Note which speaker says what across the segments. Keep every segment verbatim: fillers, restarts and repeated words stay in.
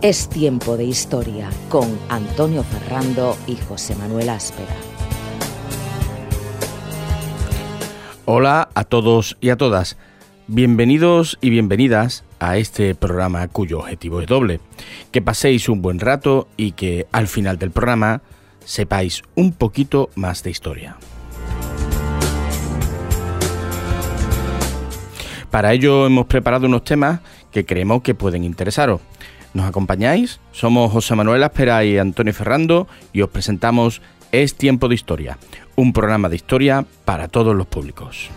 Speaker 1: Es tiempo de historia con Antonio Ferrando y José Manuel Áspera.
Speaker 2: Hola a todos y a todas. Bienvenidos y bienvenidas a este programa cuyo objetivo es doble. Que paséis un buen rato y que al final del programa sepáis un poquito más de historia. Para ello hemos preparado unos temas que creemos que pueden interesaros. ¿Nos acompañáis? Somos José Manuel Áspera y Antonio Ferrando y os presentamos Es Tiempo de Historia, un programa de historia para todos los públicos.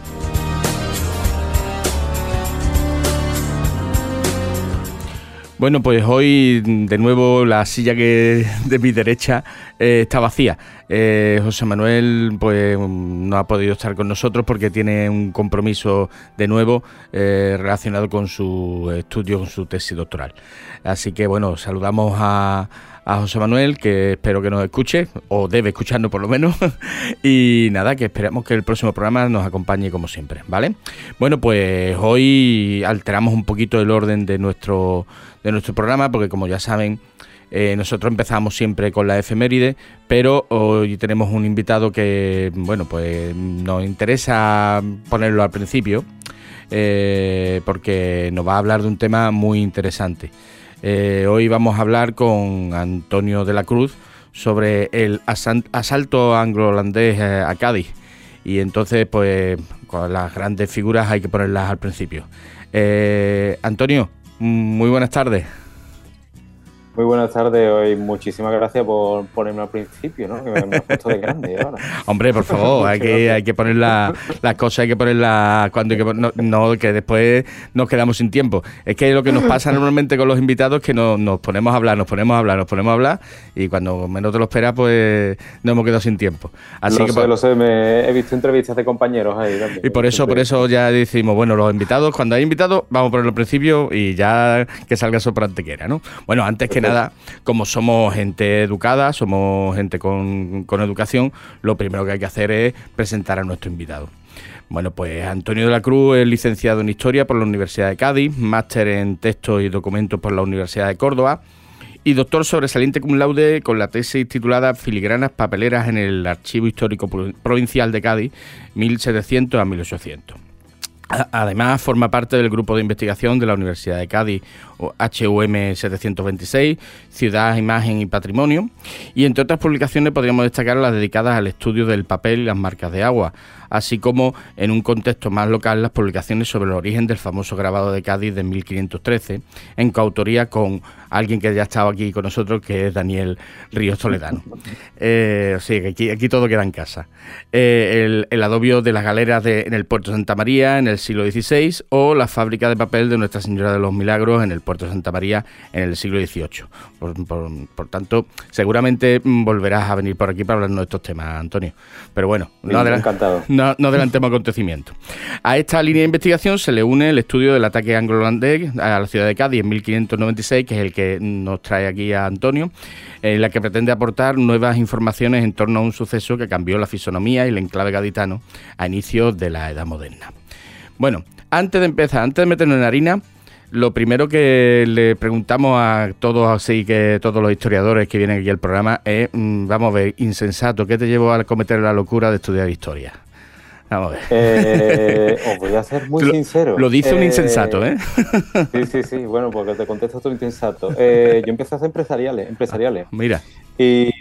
Speaker 2: Bueno, pues hoy de nuevo la silla que de mi derecha eh, está vacía. Eh, José Manuel pues no ha podido estar con nosotros porque tiene un compromiso de nuevo eh, relacionado con su estudio, con su tesis doctoral. Así que bueno, saludamos a, a José Manuel, que espero que nos escuche, o debe escucharnos por lo menos. Y nada, que esperamos que el próximo programa nos acompañe como siempre, ¿vale? Bueno, pues hoy alteramos un poquito el orden de nuestro... de nuestro programa, porque como ya saben, eh, nosotros empezamos siempre con la efeméride, pero hoy tenemos un invitado que, bueno, pues nos interesa ponerlo al principio, eh, porque nos va a hablar de un tema muy interesante. Eh, hoy vamos a hablar con Antonio de la Cruz sobre el asalto anglo-holandés a Cádiz, y entonces, pues, con las grandes figuras hay que ponerlas al principio. Eh, Antonio, muy buenas tardes.
Speaker 3: Muy buenas tardes, hoy muchísimas gracias por ponerme al principio, ¿no? Que me, me has puesto de grande ahora.
Speaker 2: Hombre, por favor, hay que, hay que poner la, las cosas, hay que ponerlas cuando hay que no, no, que después nos quedamos sin tiempo. Es que lo que nos pasa normalmente con los invitados es que nos, nos ponemos a hablar, nos ponemos a hablar, nos ponemos a hablar y cuando menos te lo esperas, pues nos hemos quedado sin tiempo. Así
Speaker 3: lo
Speaker 2: que
Speaker 3: sé,
Speaker 2: por,
Speaker 3: lo sé, me he visto entrevistas de compañeros ahí también.
Speaker 2: Y por eso, por eso ya decimos, bueno, los invitados, cuando hay invitados, vamos a ponerlo al principio y ya que salga eso por antequera, ¿no? Bueno, antes que nada, como somos gente educada, somos gente con, con educación, lo primero que hay que hacer es presentar a nuestro invitado. Bueno, pues Antonio de la Cruz es licenciado en Historia por la Universidad de Cádiz, máster en Textos y Documentos por la Universidad de Córdoba y doctor sobresaliente cum laude con la tesis titulada Filigranas papeleras en el Archivo Histórico Provincial de Cádiz, mil setecientos a mil ochocientos. Además, forma parte del grupo de investigación de la Universidad de Cádiz, H U M setecientos veintiséis, Ciudad, Imagen y Patrimonio, y entre otras publicaciones podríamos destacar las dedicadas al estudio del papel y las marcas de agua, así como, en un contexto más local, las publicaciones sobre el origen del famoso grabado de Cádiz de mil quinientos trece, en coautoría con alguien que ya ha estado aquí con nosotros, que es Daniel Ríos Toledano. Eh, o sea, que aquí, aquí todo queda en casa. Eh, el, el adobio de las galeras de, en el puerto de Santa María en el siglo dieciséis o la fábrica de papel de Nuestra Señora de los Milagros en el puerto de Santa María en el siglo dieciocho. Por, por, por tanto, seguramente volverás a venir por aquí para hablarnos de estos temas, Antonio. Pero bueno,
Speaker 3: sí,
Speaker 2: no, adela-
Speaker 3: encantado.
Speaker 2: no, no adelantemos acontecimientos. A esta línea de investigación se le une el estudio del ataque anglo-holandés a la ciudad de Cádiz en mil quinientos noventa y seis, que es el que nos trae aquí a Antonio, en la que pretende aportar nuevas informaciones en torno a un suceso que cambió la fisonomía y el enclave gaditano a inicios de la Edad Moderna. Bueno, antes de empezar, antes de meternos en harina, lo primero que le preguntamos a todos, así que todos los historiadores que vienen aquí al programa es, mmm, vamos a ver, insensato, ¿qué te llevó a cometer la locura de estudiar historia? Vamos a ver.
Speaker 3: Eh, os voy a ser muy
Speaker 2: lo,
Speaker 3: sincero.
Speaker 2: Lo dice
Speaker 3: eh,
Speaker 2: un insensato, ¿eh?
Speaker 3: Sí, sí, sí. Bueno, porque te contesto tú insensato. Eh, yo empecé a hacer empresariales, empresariales.
Speaker 2: Mira.
Speaker 3: Y,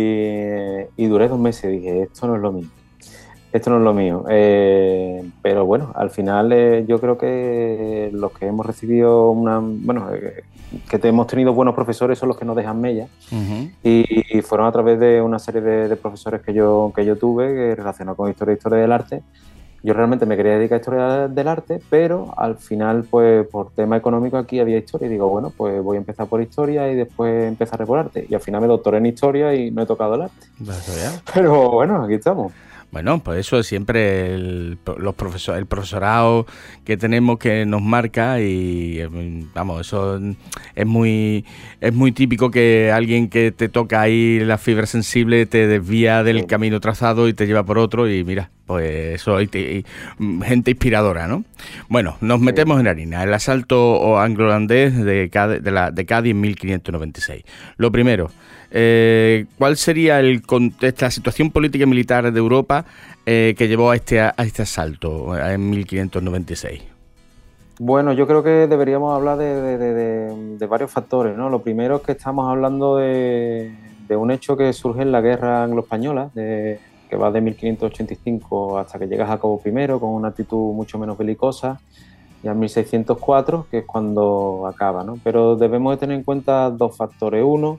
Speaker 3: y, y duré dos meses. Dije, esto no es lo mío. Esto no es lo mío. Eh, pero bueno, al final eh, yo creo que los que hemos recibido una... Bueno, eh, que te hemos tenido buenos profesores son los que nos dejan mella. Uh-huh. y, y fueron a través de una serie de, de profesores que yo, que yo tuve relacionados con historia e historia del arte. Yo realmente me quería dedicar a historia del arte, pero al final, pues por tema económico aquí había historia. Y digo, bueno, pues voy a empezar por historia y después empezaré por arte. Y al final me doctoré en historia y no he tocado el arte.
Speaker 2: ¿Vas a ver?
Speaker 3: Pero bueno, aquí estamos.
Speaker 2: Bueno, pues eso es siempre el, los profesor, el profesorado que tenemos que nos marca y vamos, eso es muy es muy típico que alguien que te toca ahí la fibra sensible te desvía del sí. camino trazado y te lleva por otro y mira, pues eso hay gente inspiradora, ¿no? Bueno, nos metemos sí. en harina. El asalto anglo-holandés de Cádiz, de, la, de Cádiz en mil quinientos noventa y seis. Lo primero, Eh, ¿cuál sería el, la situación política y militar de Europa eh, que llevó a este, a este asalto en mil quinientos noventa y seis?
Speaker 3: Bueno, yo creo que deberíamos hablar de, de, de, de varios factores, ¿no? Lo primero es que estamos hablando de, de un hecho que surge en la guerra anglo-española, de, que va de mil quinientos ochenta y cinco hasta que llega Jacobo primero, con una actitud mucho menos belicosa, y en mil seiscientos cuatro, que es cuando acaba, ¿no? Pero debemos de tener en cuenta dos factores. Uno,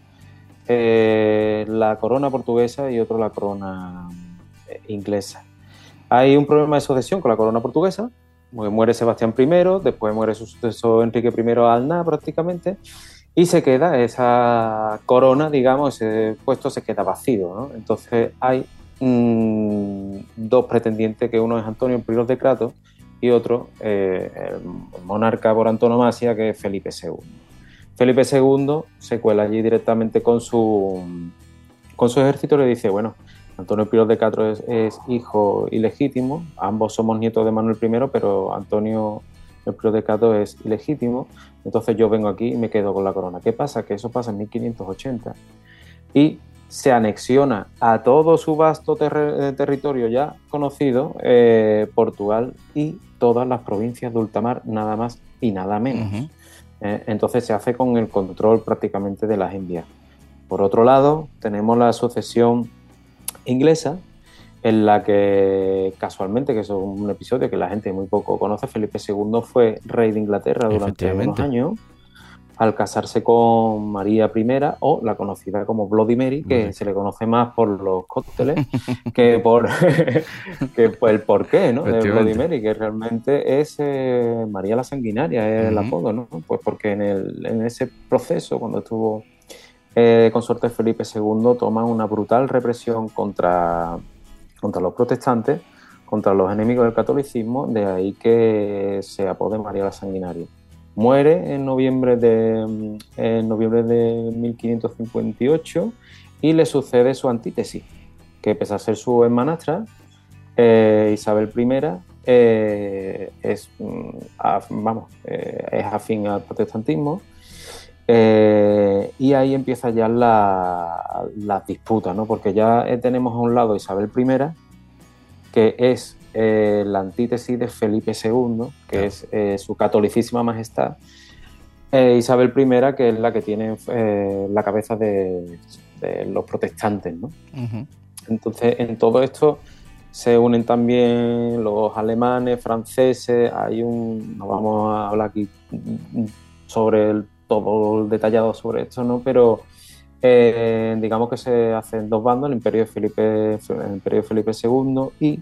Speaker 3: Eh, la corona portuguesa y otro la corona inglesa. Hay un problema de sucesión con la corona portuguesa, muere Sebastián primero, después muere su sucesor Enrique primero al nada prácticamente, y se queda esa corona, digamos, ese puesto se queda vacío, ¿no? Entonces hay mmm, dos pretendientes, que uno es Antonio I de Crato y otro eh, el monarca por antonomasia, que es Felipe segundo. Felipe segundo se cuela allí directamente con su, con su ejército y le dice, bueno, Antonio I de Castro es, es hijo ilegítimo, ambos somos nietos de Manuel primero, pero Antonio I de Castro es ilegítimo, entonces yo vengo aquí y me quedo con la corona. ¿Qué pasa? Que eso pasa en mil quinientos ochenta y se anexiona a todo su vasto ter- territorio ya conocido, eh, Portugal y todas las provincias de ultramar, nada más y nada menos. Uh-huh. Entonces se hace con el control prácticamente de las Indias. Por otro lado, tenemos la sucesión inglesa, en la que casualmente, que es un episodio que la gente muy poco conoce, Felipe segundo fue rey de Inglaterra durante unos años, al casarse con María primera, o la conocida como Bloody Mary, que Bloody. Se le conoce más por los cócteles que por, que por el porqué, ¿no? De Bloody Mary, que realmente es eh, María la Sanguinaria, es uh-huh. el apodo, ¿no? Pues porque en, el, en ese proceso, cuando estuvo eh, consorte Felipe segundo, toma una brutal represión contra, contra los protestantes, contra los enemigos del catolicismo, de ahí que se apode María la Sanguinaria. Muere en noviembre de, en noviembre de mil quinientos cincuenta y ocho y le sucede su antítesis, que pese a ser su hermanastra, eh, Isabel primera, eh, es, af, vamos, eh, es afín al protestantismo, eh, y ahí empieza ya la, la disputa, ¿no? Porque ya tenemos a un lado Isabel primera, que es Eh, la antítesis de Felipe segundo, que claro. es eh, su catolicísima majestad, eh, Isabel primera, que es la que tiene eh, la cabeza de, de los protestantes, ¿no? Uh-huh. Entonces, en todo esto se unen también los alemanes, franceses, hay un, no vamos a hablar aquí sobre el, todo detallado sobre esto, ¿no? Pero eh, digamos que se hacen dos bandos, el imperio de Felipe, el imperio de Felipe segundo y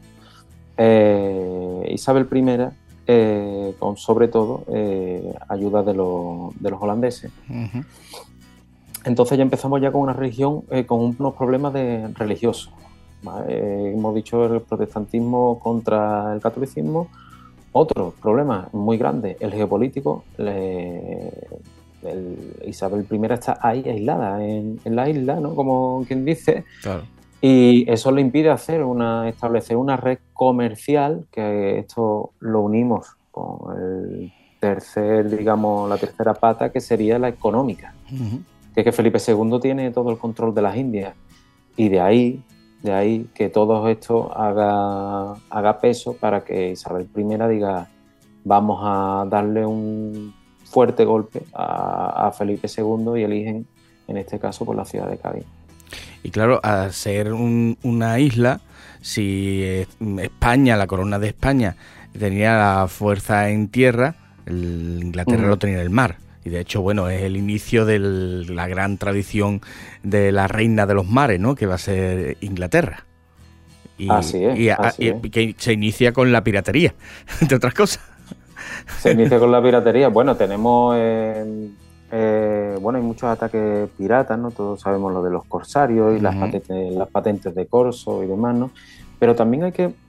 Speaker 3: Eh, Isabel primera, eh, con sobre todo eh, ayuda de, lo, de los holandeses. Uh-huh. Entonces ya empezamos ya con una región eh, con unos problemas de religiosos. ¿Vale? Eh, hemos dicho el protestantismo contra el catolicismo. Otro problema muy grande, el geopolítico. Le, el, Isabel primera está ahí aislada en, en la isla, ¿no? Como quien dice. Claro. Y eso le impide hacer una, establecer una red comercial, que esto lo unimos con el tercer, digamos, la tercera pata, que sería la económica. Uh-huh. Que es que Felipe segundo tiene todo el control de las Indias. Y de ahí, de ahí que todo esto haga, haga peso para que Isabel primera diga, vamos a darle un fuerte golpe a, a Felipe segundo, y eligen, en este caso, por la ciudad de Cádiz.
Speaker 2: Y claro, al ser un, una isla, si España, la corona de España, tenía la fuerza en tierra, el Inglaterra uh-huh. lo tenía en el mar. Y de hecho, bueno, es el inicio de la gran tradición de la reina de los mares, ¿no? Que va a ser Inglaterra. Y,
Speaker 3: así es,
Speaker 2: y,
Speaker 3: así
Speaker 2: y,
Speaker 3: es.
Speaker 2: y que se inicia con la piratería, entre otras cosas.
Speaker 3: Se inicia con la piratería. Bueno, tenemos... Eh... Eh, bueno, hay muchos ataques piratas, ¿no? Todos sabemos lo de los corsarios y uh-huh. las, patentes, las patentes de corso y demás, ¿no? Pero también hay que,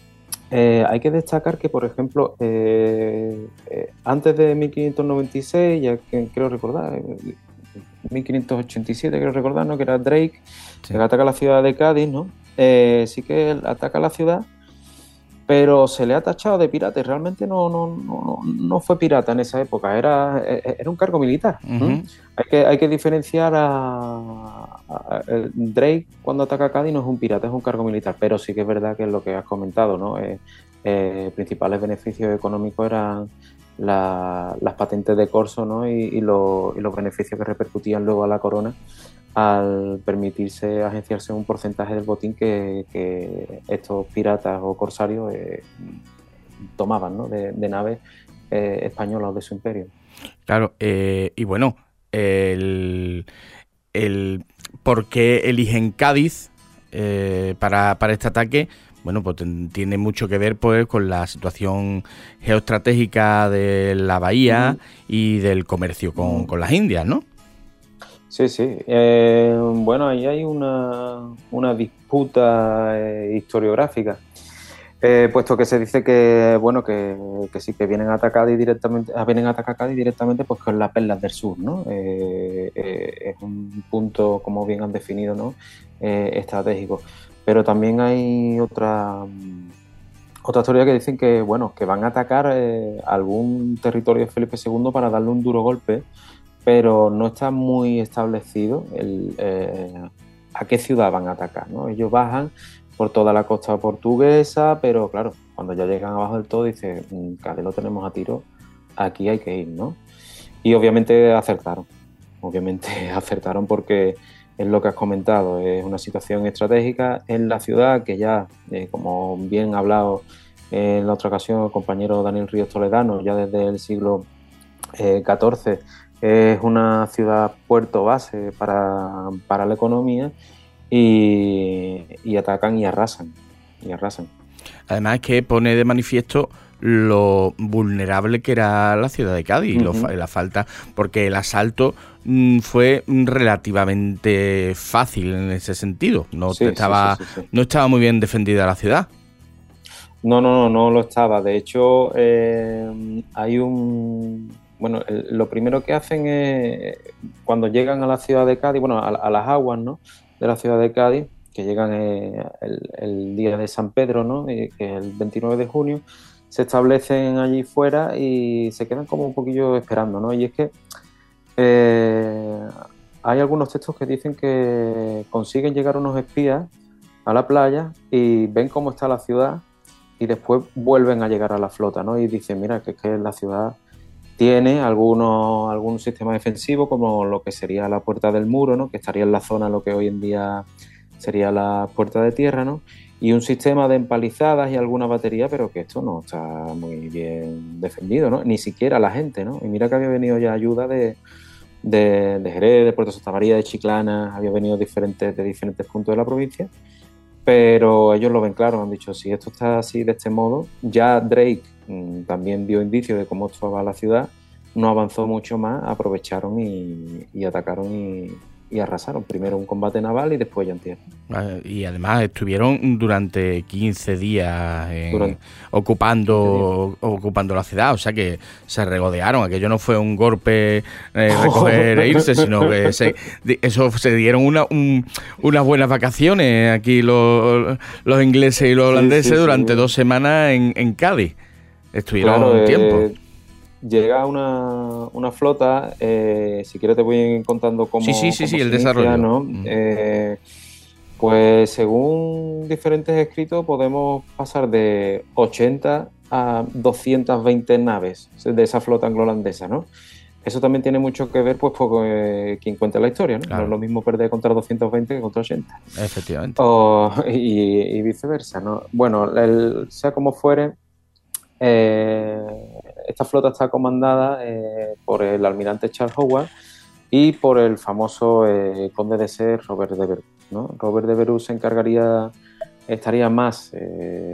Speaker 3: eh, hay que destacar que, por ejemplo, eh, eh, antes de mil quinientos noventa y seis, ya que creo recordar, eh, mil quinientos ochenta y siete creo recordar, ¿no? Que era Drake, sí, que ataca la ciudad de Cádiz, ¿no? Eh, sí que él ataca la ciudad, pero se le ha tachado de pirata y realmente no, no, no, no fue pirata en esa época, era, era un cargo militar. Uh-huh. ¿Mm? Hay que, hay que diferenciar a, a Drake cuando ataca a Cádiz, no es un pirata, es un cargo militar, pero sí que es verdad que es lo que has comentado, ¿no? Eh, eh, principales beneficios económicos eran la, las patentes de corso, ¿no? y, y, lo, y los beneficios que repercutían luego a la corona al permitirse agenciarse un porcentaje del botín que, que estos piratas o corsarios eh, tomaban, ¿no? de, de naves eh, españolas de su imperio.
Speaker 2: Claro, eh, y bueno, el, el por qué eligen Cádiz eh, para, para este ataque, bueno, pues tiene mucho que ver pues con la situación geoestratégica de la bahía uh-huh. y del comercio con, uh-huh. con las Indias, ¿no?
Speaker 3: Sí, sí. Eh, bueno, ahí hay una, una disputa eh, historiográfica, eh, puesto que se dice que, bueno, que, que sí que vienen a atacar directamente, vienen a atacar Cádiz directamente, pues con las Perlas del Sur, ¿no? Eh, eh, es un punto, como bien han definido, ¿no? Eh, estratégico. Pero también hay otra otra teoría que dicen que, bueno, que van a atacar eh, algún territorio de Felipe segundo para darle un duro golpe, pero no está muy establecido el, eh, a qué ciudad van a atacar, ¿no? Ellos bajan por toda la costa portuguesa, pero claro, cuando ya llegan abajo del todo, dicen, Cádiz lo tenemos a tiro, aquí hay que ir, ¿no? Y obviamente acertaron, obviamente acertaron porque es lo que has comentado, es una situación estratégica en la ciudad que ya, eh, como bien ha hablado en la otra ocasión el compañero Daniel Ríos Toledano, ya desde el siglo eh, catorce, es una ciudad puerto base para, para la economía y, y atacan y arrasan, y arrasan.
Speaker 2: Además es que pone de manifiesto lo vulnerable que era la ciudad de Cádiz, uh-huh. lo, la falta, porque el asalto mmm, fue relativamente fácil en ese sentido, no, sí, estaba, sí, sí, sí, sí. no estaba muy bien defendida la ciudad.
Speaker 3: No, no, no, no lo estaba, de hecho eh, hay un... Bueno, el, lo primero que hacen es, cuando llegan a la ciudad de Cádiz, bueno, a, a las aguas, ¿no? de la ciudad de Cádiz, que llegan eh, el, el día de San Pedro, ¿no? y, que es el veintinueve de junio, se establecen allí fuera y se quedan como un poquillo esperando, ¿no? Y es que eh, hay algunos textos que dicen que consiguen llegar unos espías a la playa y ven cómo está la ciudad y después vuelven a llegar a la flota, ¿no? Y dicen, mira, que es que la ciudad tiene algunos, algún sistema defensivo como lo que sería la Puerta del Muro, ¿no? Que estaría en la zona lo que hoy en día sería la Puerta de Tierra, ¿no? Y un sistema de empalizadas y alguna batería, pero que esto no está muy bien defendido, ¿no? Ni siquiera la gente, ¿no? Y mira que había venido ya ayuda de, de, de Jerez, de Puerto Santa María, de Chiclana, había venido diferentes, de diferentes puntos de la provincia, pero ellos lo ven claro, han dicho, si esto está así de este modo, ya Drake mmm, también dio indicios de cómo estaba la ciudad, no avanzó mucho más, aprovecharon y, y atacaron y, y arrasaron. Primero un combate naval y después ya en tierra.
Speaker 2: Y además estuvieron durante quince días en, durante ocupando quince días. ocupando la ciudad, o sea que se regodearon. Aquello no fue un golpe, eh, recoger e irse, sino que se, eso se dieron una, un, unas buenas vacaciones aquí los, los ingleses y los holandeses sí, sí, durante sí. dos semanas en, en Cádiz. Estuvieron
Speaker 3: claro,
Speaker 2: un tiempo.
Speaker 3: Eh, llega una, una flota, eh, si quieres te voy contando cómo
Speaker 2: sí, sí, sí,
Speaker 3: cómo
Speaker 2: sí,
Speaker 3: se
Speaker 2: el
Speaker 3: inicia,
Speaker 2: desarrollo.
Speaker 3: ¿no? Mm. Eh, pues según diferentes escritos podemos pasar de ochenta a doscientas veinte naves de esa flota anglo-holandesa, ¿no? Eso también tiene mucho que ver pues por eh, quien cuenta la historia, ¿no? Claro. No es lo mismo perder contra doscientos veinte que contra ochenta.
Speaker 2: Efectivamente.
Speaker 3: O, y, y viceversa, ¿no? Bueno, el, sea como fuere, eh, esta flota está comandada eh, por el almirante Charles Howard y por el famoso eh, conde de Sées, Robert de Verus, ¿no? Robert de Verus se encargaría, estaría más eh,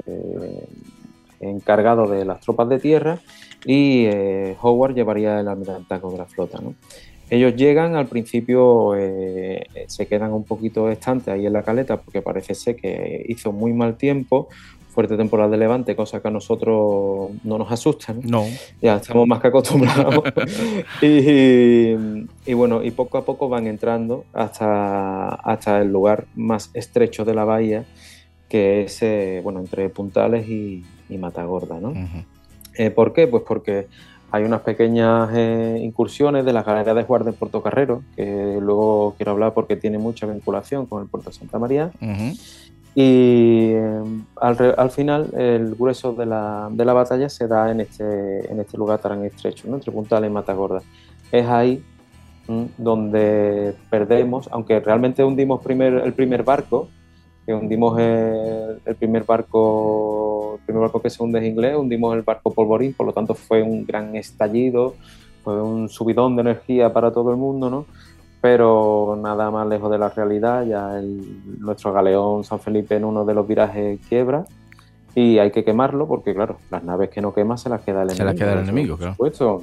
Speaker 3: encargado de las tropas de tierra y eh, Howard llevaría el almirantazgo de la flota, ¿no? Ellos llegan, al principio eh, se quedan un poquito estantes ahí en la caleta porque parece ser que hizo muy mal tiempo, fuerte temporal de levante, cosa que a nosotros no nos asusta, ¿no?
Speaker 2: No.
Speaker 3: Ya estamos más que acostumbrados. y, y bueno, y poco a poco van entrando hasta, hasta el lugar más estrecho de la bahía, que es eh, bueno, entre Puntales y, y Matagorda, ¿no?
Speaker 2: Uh-huh.
Speaker 3: Eh, ¿Por qué? Pues porque hay unas pequeñas eh, incursiones de la galera de Juar de Portocarrero, que luego quiero hablar porque tiene mucha vinculación con el puerto de Santa María.
Speaker 2: Uh-huh.
Speaker 3: Y eh, al, al final el grueso de la, de la batalla se da en este, en este lugar tan estrecho, ¿no? Entre Puntales y Matagorda. Es ahí ¿m? donde perdemos, aunque realmente hundimos primer, el primer barco, que hundimos el, el primer barco, el primer barco que se hunde es inglés, hundimos el barco Polvorín, por lo tanto fue un gran estallido, fue un subidón de energía para todo el mundo, ¿no? Pero nada más lejos de la realidad, ya el, nuestro galeón San Felipe en uno de los virajes quiebra y hay que quemarlo porque, claro, las naves que no queman se las queda el
Speaker 2: se
Speaker 3: enemigo.
Speaker 2: Se las queda el enemigo, claro.
Speaker 3: Por supuesto.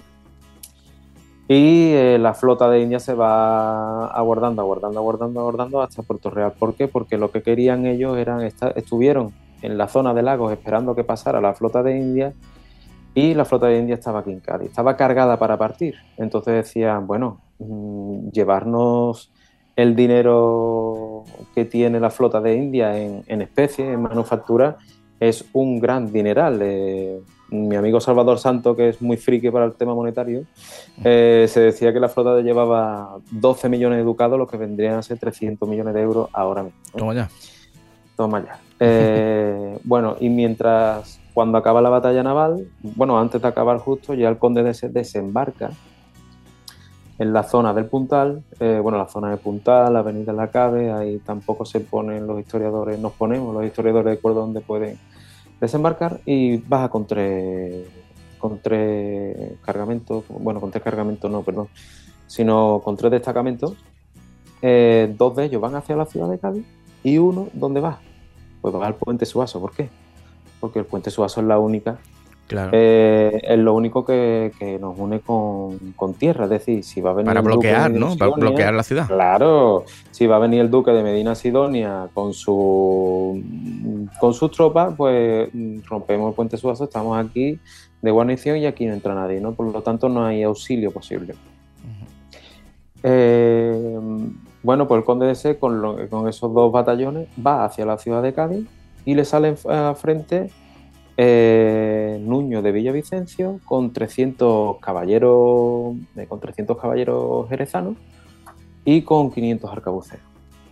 Speaker 3: Y eh, la flota de India se va aguardando, aguardando, aguardando, aguardando hasta Puerto Real. ¿Por qué? Porque lo que querían ellos eran estar, estuvieron en la zona de lagos esperando que pasara la flota de India y la flota de India estaba aquí en Cádiz, estaba cargada para partir. Entonces decían, bueno, mmm, llevarnos el dinero que tiene la flota de India en, en especie, en manufactura, es un gran dineral. Eh, mi amigo Salvador Santo, que es muy friki para el tema monetario, eh, se decía que la flota llevaba doce millones de ducados, lo que vendrían a ser trescientos millones de euros ahora mismo. ¿eh?
Speaker 2: Toma ya.
Speaker 3: Toma ya. Eh, bueno, y mientras, cuando acaba la batalla naval, bueno, antes de acabar justo, ya el conde de Sés desembarca en la zona del Puntal, eh, bueno, la zona de Puntal, la avenida La Cabe, ahí tampoco se ponen los historiadores, nos ponemos los historiadores de acuerdo donde pueden desembarcar y baja con tres, con tres cargamentos, bueno, con tres cargamentos no, perdón, sino con tres destacamentos. Eh, dos de ellos van hacia la ciudad de Cádiz y uno, ¿dónde va? Pues va al puente Suaso. ¿Por qué? Porque el puente Suaso es la única,
Speaker 2: claro.
Speaker 3: eh, es lo único que, que nos une con, con tierra, es decir, si va a venir
Speaker 2: para
Speaker 3: el
Speaker 2: bloquear,
Speaker 3: duque de
Speaker 2: ¿no? Para
Speaker 3: Sidonia,
Speaker 2: bloquear la ciudad.
Speaker 3: Claro, si va a venir el duque de Medina Sidonia con su con sus tropas, pues rompemos el puente Suazo, estamos aquí de guarnición y aquí no entra nadie, ¿no? Por lo tanto, no hay auxilio posible. Uh-huh. Eh, bueno, pues el conde de Sés, con, lo, con esos dos batallones, va hacia la ciudad de Cádiz y le sale a frente eh, Nuño de Villavicencio con trescientos caballeros, eh, con trescientos caballeros jerezanos y con quinientos arcabuceros.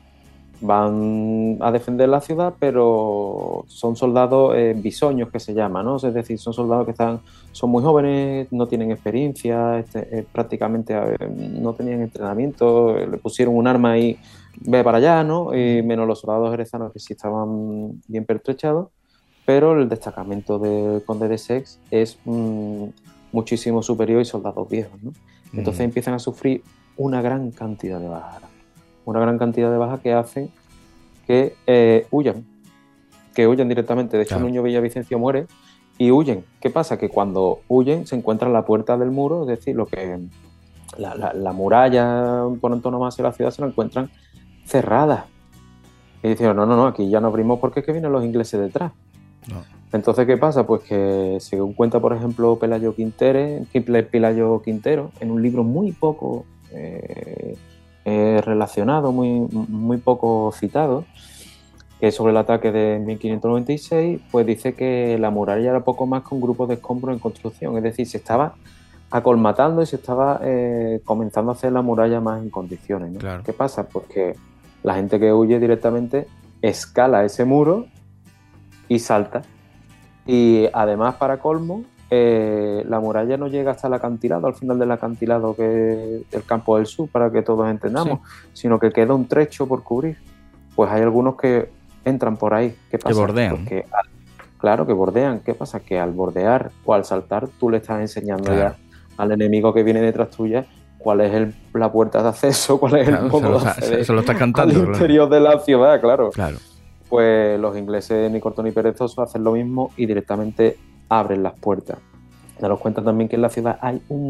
Speaker 3: Van a defender la ciudad, pero son soldados eh, bisoños, que se llama, ¿no? Es decir, son soldados que están, son muy jóvenes, no tienen experiencia, este, eh, prácticamente eh, no tenían entrenamiento, eh, le pusieron un arma y ve para allá, ¿no? Y menos los soldados jerezanos que sí estaban bien pertrechados, pero el destacamento del conde de Sés es mmm, muchísimo superior y soldados viejos, ¿no? Entonces mm. empiezan a sufrir una gran cantidad de bajas. Una gran cantidad de bajas que hacen que eh, huyan, que huyan directamente. De hecho, claro. Nuño Villavicencio muere y huyen. ¿Qué pasa? Que cuando huyen se encuentran la puerta del muro, es decir, lo que la, la, la muralla por antonomasia de la ciudad se la encuentran cerrada. Y dicen, no, no, no, aquí ya no abrimos porque es que vienen los ingleses detrás. No. Entonces, ¿qué pasa? Pues que según cuenta, por ejemplo, Pelayo Quintero, Pelayo Quintero, en un libro muy poco... Eh, Eh, relacionado, muy, muy poco citado, que es sobre el ataque de mil quinientos noventa y seis, pues dice que la muralla era poco más que un grupo de escombros en construcción, es decir, se estaba acolmatando y se estaba eh, comenzando a hacer la muralla más en condiciones, ¿no? Claro. ¿Qué pasa? Pues que la gente que huye directamente escala ese muro y salta, y además, para colmo, Eh, la muralla no llega hasta el acantilado, al final del acantilado, que es el campo del sur, para que todos entendamos, sí. Sino que queda un trecho por cubrir. Pues hay algunos que entran por ahí. ¿Qué pasa?
Speaker 2: Que bordean.
Speaker 3: Porque, claro, que bordean. ¿Qué pasa? Que al bordear o al saltar, tú le estás enseñando claro. ya al enemigo que viene detrás tuya cuál es el, la puerta de acceso, cuál es claro, el modo de acceder
Speaker 2: eso lo está cantando,
Speaker 3: al interior claro. de la ciudad, claro.
Speaker 2: claro.
Speaker 3: Pues los ingleses, ni corto ni perezoso, hacen lo mismo y directamente abren las puertas. Daros cuenta también que en la ciudad hay un,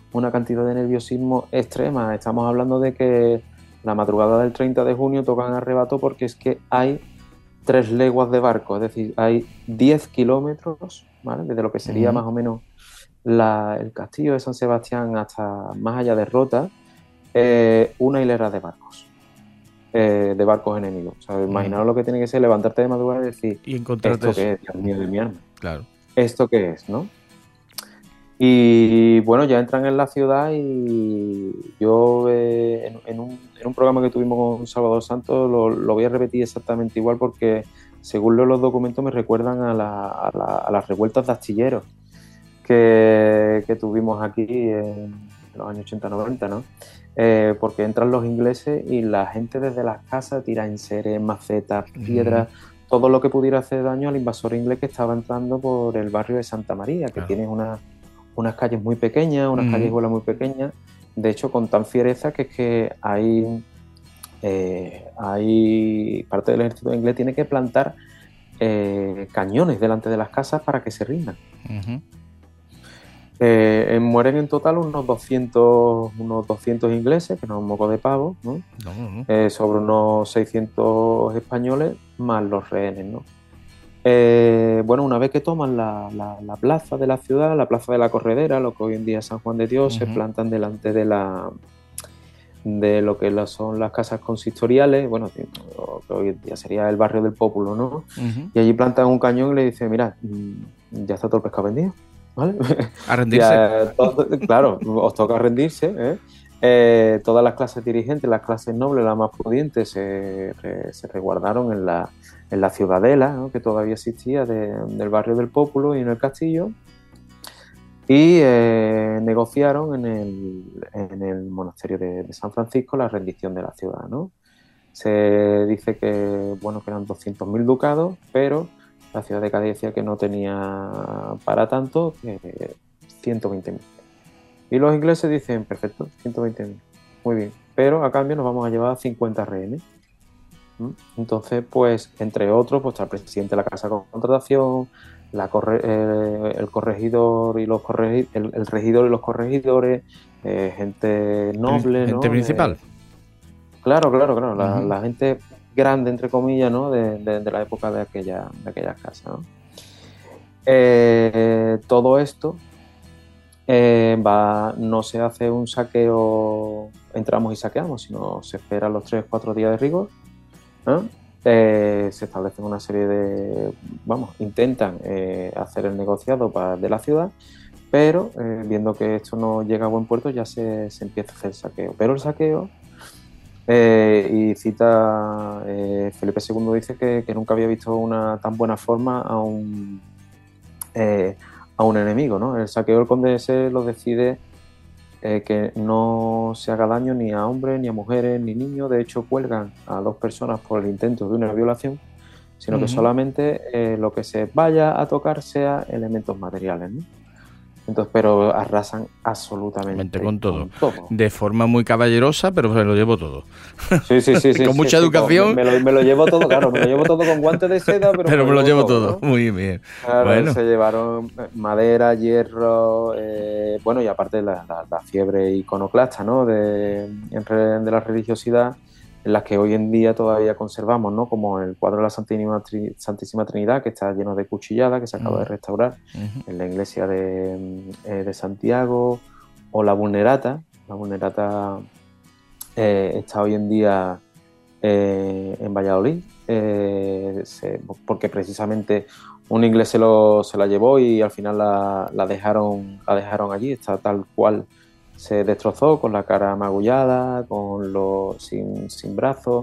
Speaker 3: una cantidad de nerviosismo extrema. Estamos hablando de que la madrugada del treinta de junio tocan arrebato porque es que hay tres leguas de barco, es decir, hay diez kilómetros, ¿vale? Desde lo que sería uh-huh. más o menos la, el castillo de San Sebastián hasta más allá de Rota, eh, una hilera de barcos, eh, de barcos enemigos. O sea, uh-huh. imaginaos lo que tiene que ser levantarte de madrugada y decir,
Speaker 2: y encontrarte
Speaker 3: ¿esto qué es? Dios mío de mi alma.
Speaker 2: Claro.
Speaker 3: ¿Esto qué es, no? Y bueno, ya entran en la ciudad y yo eh, en, en, un, en un programa que tuvimos con Salvador Santos lo, lo voy a repetir exactamente igual porque según leo los documentos me recuerdan a, la, a, la, a las revueltas de astilleros que, que tuvimos aquí en los años ochenta noventa, ¿no? Eh, porque entran los ingleses y la gente desde las casas tira enseres, macetas, piedras, mm. todo lo que pudiera hacer daño al invasor inglés que estaba entrando por el barrio de Santa María, que claro. tiene una... unas calles muy pequeñas, unas mm. callejuelas muy pequeñas, de hecho con tan fiereza que es que hay, eh, hay parte del ejército inglés tiene que plantar eh, cañones delante de las casas para que se rindan. Uh-huh. Eh, mueren en total unos doscientos, unos doscientos ingleses, que no es un moco de pavo, ¿no? No, no, no. Eh, sobre unos seiscientos españoles, más los rehenes, ¿no? Eh, bueno, una vez que toman la, la, la plaza de la ciudad, la plaza de la Corredera, lo que hoy en día es San Juan de Dios, uh-huh. se plantan delante de la de lo que son las casas consistoriales, bueno, lo que hoy en día sería el barrio del Pópulo, ¿no? Uh-huh. Y allí plantan un cañón y le dicen, mira, ya está todo el pescado vendido, ¿vale?
Speaker 2: A rendirse.
Speaker 3: Ya, todo, claro, os toca rendirse, ¿eh? Eh, todas las clases dirigentes, las clases nobles, las más pudientes, se, se resguardaron en la, en la ciudadela, ¿no? Que todavía existía de, del barrio del Pópulo y en el castillo, y eh, negociaron en el, en el monasterio de, de San Francisco la rendición de la ciudad, ¿no? Se dice que, bueno, que eran doscientos mil ducados, pero la ciudad de Cádiz decía que no tenía para tanto, que ciento veinte mil. Y los ingleses dicen, perfecto, ciento veinte mil, muy bien, pero a cambio nos vamos a llevar cincuenta rehenes. ¿Mm? Entonces, pues, entre otros, pues está el presidente de la Casa de Contratación, la corre, eh, el corregidor y los corregi, el, el regidor y los corregidores, eh, gente noble,
Speaker 2: gente
Speaker 3: ¿no?
Speaker 2: principal.
Speaker 3: Eh, claro, claro, claro, la, uh-huh. la gente grande, entre comillas, ¿no? De, de, de la época de aquella, de aquellas casas, ¿no? Eh, todo esto Eh, va, no se hace un saqueo, entramos y saqueamos, sino se espera los tres o cuatro días de rigor, ¿no? Eh, se establecen una serie de, vamos, intentan eh, hacer el negociado para, de la ciudad, pero eh, viendo que esto no llega a buen puerto ya se, se empieza a hacer el saqueo. Pero el saqueo, eh, y cita eh, Felipe segundo dice que, que nunca había visto una tan buena forma a un... Eh, a un enemigo, ¿no? El saqueo del conde se lo decide eh, que no se haga daño ni a hombres, ni a mujeres, ni niños. De hecho, cuelgan a dos personas por el intento de una violación, sino uh-huh. que solamente eh, lo que se vaya a tocar sea elementos materiales, ¿no? Entonces, pero arrasan absolutamente
Speaker 2: con todo.
Speaker 3: con todo.
Speaker 2: De forma muy caballerosa, pero me lo llevo todo.
Speaker 3: Sí, sí, sí. sí
Speaker 2: con
Speaker 3: sí,
Speaker 2: mucha
Speaker 3: sí,
Speaker 2: educación.
Speaker 3: Sí, me, lo, me lo llevo todo, claro, me lo llevo todo con guantes de seda, pero,
Speaker 2: pero me, me lo llevo todo,
Speaker 3: todo, ¿no?
Speaker 2: Muy bien.
Speaker 3: Claro,
Speaker 2: bueno.
Speaker 3: Se llevaron madera, hierro, eh, bueno, y aparte la, la, la fiebre iconoclasta, ¿no? De, de la religiosidad, en las que hoy en día todavía conservamos, ¿no? Como el cuadro de la Santísima, Tri, Santísima Trinidad, que está lleno de cuchilladas, que se acaba uh-huh. de restaurar uh-huh. en la iglesia de, eh, de Santiago, o la Vulnerata. La Vulnerata eh, está hoy en día eh, en Valladolid, eh, se, porque precisamente un inglés se, lo, se la llevó y al final la, la, dejaron, la dejaron allí, está tal cual. Se destrozó con la cara magullada, con los sin, sin brazos,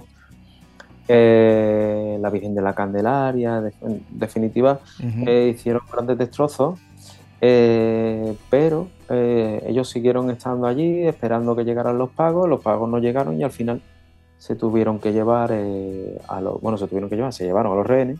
Speaker 3: eh, la Virgen de la Candelaria, de, en definitiva, uh-huh. eh, hicieron grandes destrozos, eh, pero eh, ellos siguieron estando allí esperando que llegaran los pagos, los pagos no llegaron y al final se tuvieron que llevar eh, a los, bueno, se tuvieron que llevar, se llevaron a los rehenes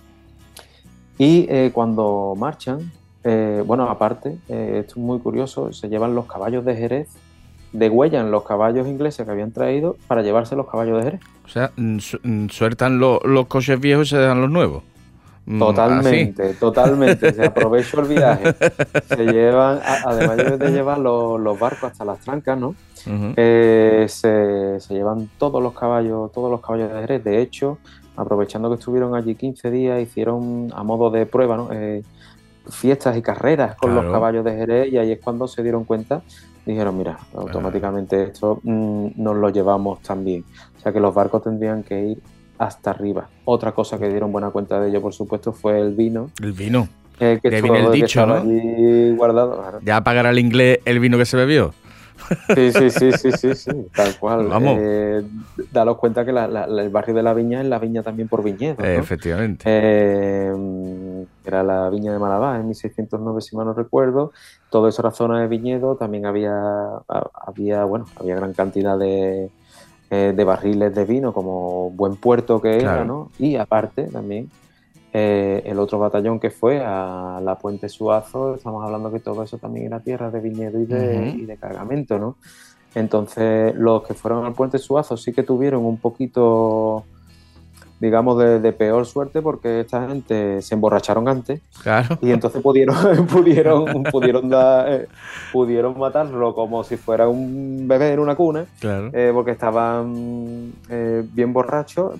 Speaker 3: y eh, cuando marchan, Eh, bueno, aparte, eh, esto es muy curioso, se llevan los caballos de Jerez, degüellan los caballos ingleses que habían traído para llevarse los caballos de Jerez.
Speaker 2: O sea, su- sueltan lo, los coches viejos y se dejan los nuevos.
Speaker 3: Totalmente,
Speaker 2: así.
Speaker 3: totalmente. Se aprovecho el viaje. Se llevan, a- además de llevar los, los barcos hasta las trancas, ¿no?
Speaker 2: Uh-huh.
Speaker 3: Eh, se, se llevan todos los caballos, todos los caballos de Jerez. De hecho, aprovechando que estuvieron allí quince días, hicieron a modo de prueba, ¿no? Eh, fiestas y carreras con
Speaker 2: Claro.
Speaker 3: los caballos de Jerez, y ahí es cuando se dieron cuenta. Dijeron, mira, automáticamente esto mmm, nos lo llevamos también. O sea que los barcos tendrían que ir hasta arriba. Otra cosa que dieron buena cuenta de ello, por supuesto, fue el vino.
Speaker 2: El vino.
Speaker 3: Eh, que
Speaker 2: De ahí
Speaker 3: estuvo,
Speaker 2: viene el
Speaker 3: que
Speaker 2: dicho,
Speaker 3: estaba
Speaker 2: ¿no?
Speaker 3: allí guardado. Claro.
Speaker 2: Ya pagará el inglés el vino que se bebió.
Speaker 3: Sí, sí, sí, sí, sí, sí, tal cual.
Speaker 2: Vamos.
Speaker 3: Eh, daros cuenta que la, la, el barrio de la Viña es la viña también por viñedos, ¿no?
Speaker 2: Eh, efectivamente.
Speaker 3: Eh, era la viña de Málaga en mil seiscientos nueve, si mal no recuerdo. Todo eso era zona de viñedo. También había, había, bueno, había gran cantidad de, eh, de barriles de vino, como buen puerto que era,
Speaker 2: Claro.
Speaker 3: ¿no? Y aparte también eh, el otro batallón que fue a la Puente Suazo, estamos hablando que todo eso también era tierra de viñedo y de,
Speaker 2: Uh-huh.
Speaker 3: y de cargamento, ¿no? Entonces los que fueron al Puente Suazo sí que tuvieron un poquito, digamos, de, de peor suerte, porque esta gente se emborracharon antes.
Speaker 2: Claro.
Speaker 3: Y entonces pudieron, pudieron, pudieron, dar, eh, pudieron matarlo como si fuera un bebé en una cuna,
Speaker 2: Claro.
Speaker 3: eh, porque estaban eh, bien borrachos,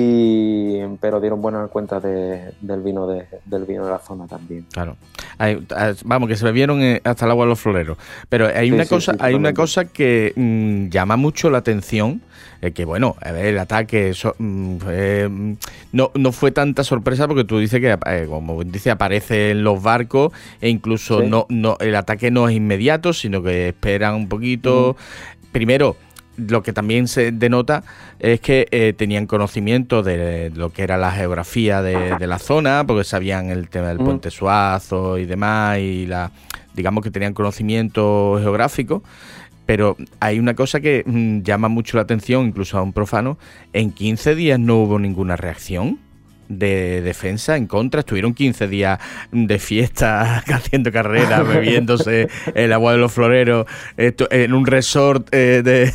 Speaker 3: y, pero dieron buena cuenta de, del, vino de, del vino de la zona también.
Speaker 2: Claro. Hay, vamos, que se bebieron hasta el agua de los floreros. Pero hay
Speaker 3: Sí,
Speaker 2: una
Speaker 3: sí,
Speaker 2: cosa,
Speaker 3: sí,
Speaker 2: hay una
Speaker 3: totalmente.
Speaker 2: cosa que mmm, llama mucho la atención. Eh, que bueno, a ver, el ataque so, mmm, eh, no, no fue tanta sorpresa, porque tú dices que, eh, como dice, aparece en los barcos, e incluso
Speaker 3: Sí.
Speaker 2: no, no, el ataque no es inmediato, sino que esperan un poquito. Uh-huh. Primero, lo que también se denota es que eh, tenían conocimiento de lo que era la geografía de, de la zona, porque sabían el tema del uh-huh. Puente Suazo y demás, y la, digamos que tenían conocimiento geográfico. Pero hay una cosa que mmm, llama mucho la atención, incluso a un profano. En quince días no hubo ninguna reacción de defensa en contra. Estuvieron quince días de fiesta, haciendo carreras, bebiéndose el agua de los floreros, esto, en un resort eh, de,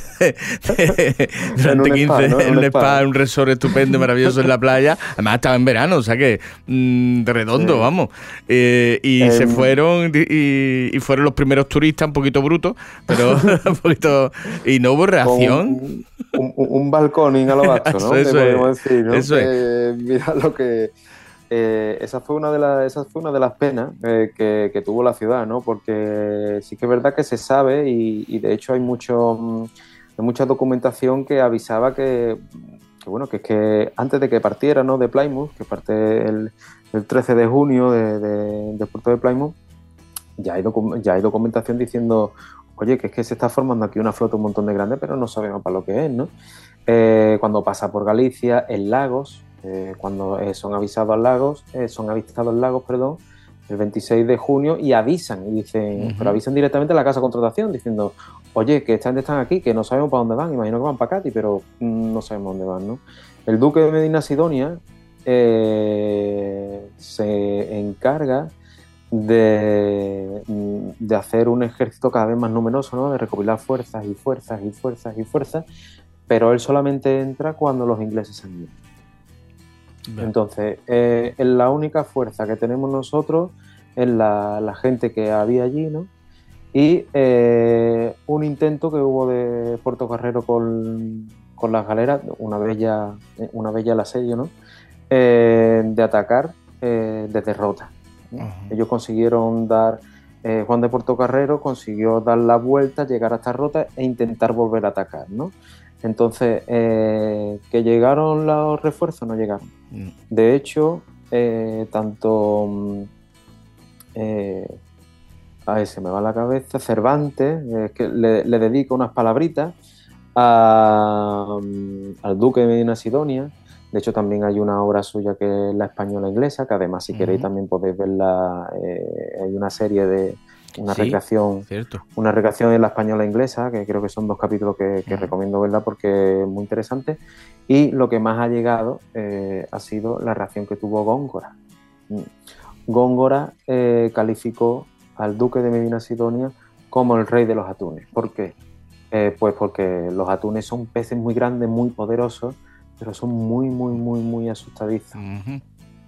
Speaker 2: de durante
Speaker 3: en
Speaker 2: quince,
Speaker 3: spa, ¿no?
Speaker 2: en un
Speaker 3: spa,
Speaker 2: spa, un resort estupendo, maravilloso en la playa. Además estaba en verano, o sea que mmm, redondo, sí. Vamos. Eh, y eh, se fueron y, y fueron los primeros turistas, un poquito brutos, pero un poquito, y no hubo reacción.
Speaker 3: Un, un, un balconing a lo bacho, ¿no?
Speaker 2: Eso, eso es,
Speaker 3: decir, ¿no?
Speaker 2: Eso
Speaker 3: que,
Speaker 2: es.
Speaker 3: Mira lo que... Eh, esa, fue una de las, esa fue una de las penas eh, que, que tuvo la ciudad, ¿no? Porque sí que es verdad que se sabe, y, y de hecho hay, mucho, hay mucha documentación que avisaba que, que, bueno, que es que antes de que partiera, ¿no? De Plymouth, que parte el, el trece de junio de, de, de puerto de Plymouth, ya hay, docu- ya hay documentación diciendo... Oye, que es que se está formando aquí una flota un montón de grande, pero no sabemos para lo que es, ¿no? Eh, cuando pasa por Galicia, en Lagos, eh, cuando eh, son avisados a Lagos, eh, son avistados Lagos, perdón, el veintiséis de junio, y avisan, y dicen, uh-huh. pero avisan directamente a la casa de contratación, diciendo, oye, que esta gente están aquí, que no sabemos para dónde van, imagino que van para Cádiz, pero mm, no sabemos dónde van, ¿no? El duque de Medina Sidonia eh, se encarga De, de hacer un ejército cada vez más numeroso, ¿no? De recopilar fuerzas y fuerzas y fuerzas y fuerzas, pero él solamente entra cuando los ingleses se han ido. Bien. Entonces, eh, la única fuerza que tenemos nosotros es la, la gente que había allí, ¿no? Y eh, un intento que hubo de Portocarrero con, con las galeras, una vez ya, una vez ya el asedio, ¿no? Eh, de atacar eh, de derrota. Uh-huh. Ellos consiguieron dar, eh, Juan de Portocarrero consiguió dar la vuelta, llegar hasta Rota e intentar volver a atacar, ¿no? Entonces, eh, ¿que llegaron los refuerzos? No llegaron. Uh-huh. De hecho, eh, tanto, eh, a ese me va a la cabeza, Cervantes, eh, que le, le dedica unas palabritas a, al duque de Medina Sidonia. De hecho, también hay una obra suya que es La Española Inglesa, que además, si uh-huh. queréis, también podéis verla. Eh, hay una serie de una
Speaker 2: sí,
Speaker 3: recreación,
Speaker 2: cierto.
Speaker 3: una recreación de La Española Inglesa, que creo que son dos capítulos que, que uh-huh. recomiendo verla porque es muy interesante. Y lo que más ha llegado eh, ha sido la reacción que tuvo Góngora. Góngora eh, calificó al duque de Medina Sidonia como el rey de los atunes. ¿Por qué? Eh, pues porque los atunes son peces muy grandes, muy poderosos, pero son muy, muy, muy, muy asustadizos. Uh-huh.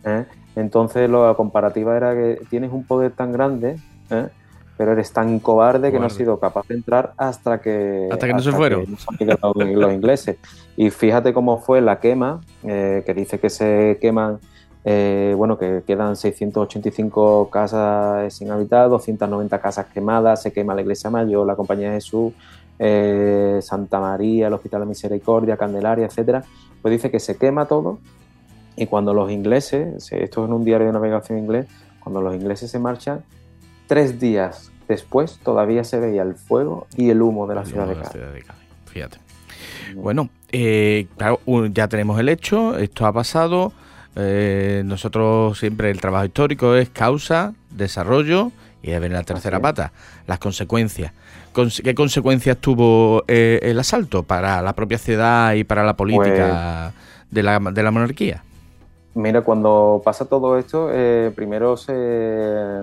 Speaker 3: ¿eh? Entonces la comparativa era que tienes un poder tan grande, ¿eh? pero eres tan cobarde que no has sido capaz de entrar hasta que...
Speaker 2: Hasta que no hasta se fueron.
Speaker 3: Los, los ingleses. Y fíjate cómo fue la quema, eh, que dice que se queman, eh, bueno, que quedan seiscientas ochenta y cinco casas sin habitar, doscientas noventa casas quemadas, se quema la Iglesia Mayor, la Compañía de Jesús, eh, Santa María, el Hospital de Misericordia, Candelaria, etcétera. Pues dice que se quema todo y cuando los ingleses, esto es en un diario de navegación inglés, cuando los ingleses se marchan, tres días después todavía se veía el fuego y el humo de la, ciudad de, de, ciudad de Cádiz.
Speaker 2: Fíjate. Bueno, eh, claro, ya tenemos el hecho, esto ha pasado. Eh, nosotros siempre el trabajo histórico es causa, desarrollo y debe venir la tercera pata, las consecuencias. ¿Qué consecuencias tuvo eh, el asalto para la propia ciudad y para la política pues, de, la, de la monarquía?
Speaker 3: Mira, cuando pasa todo esto, eh, primero se...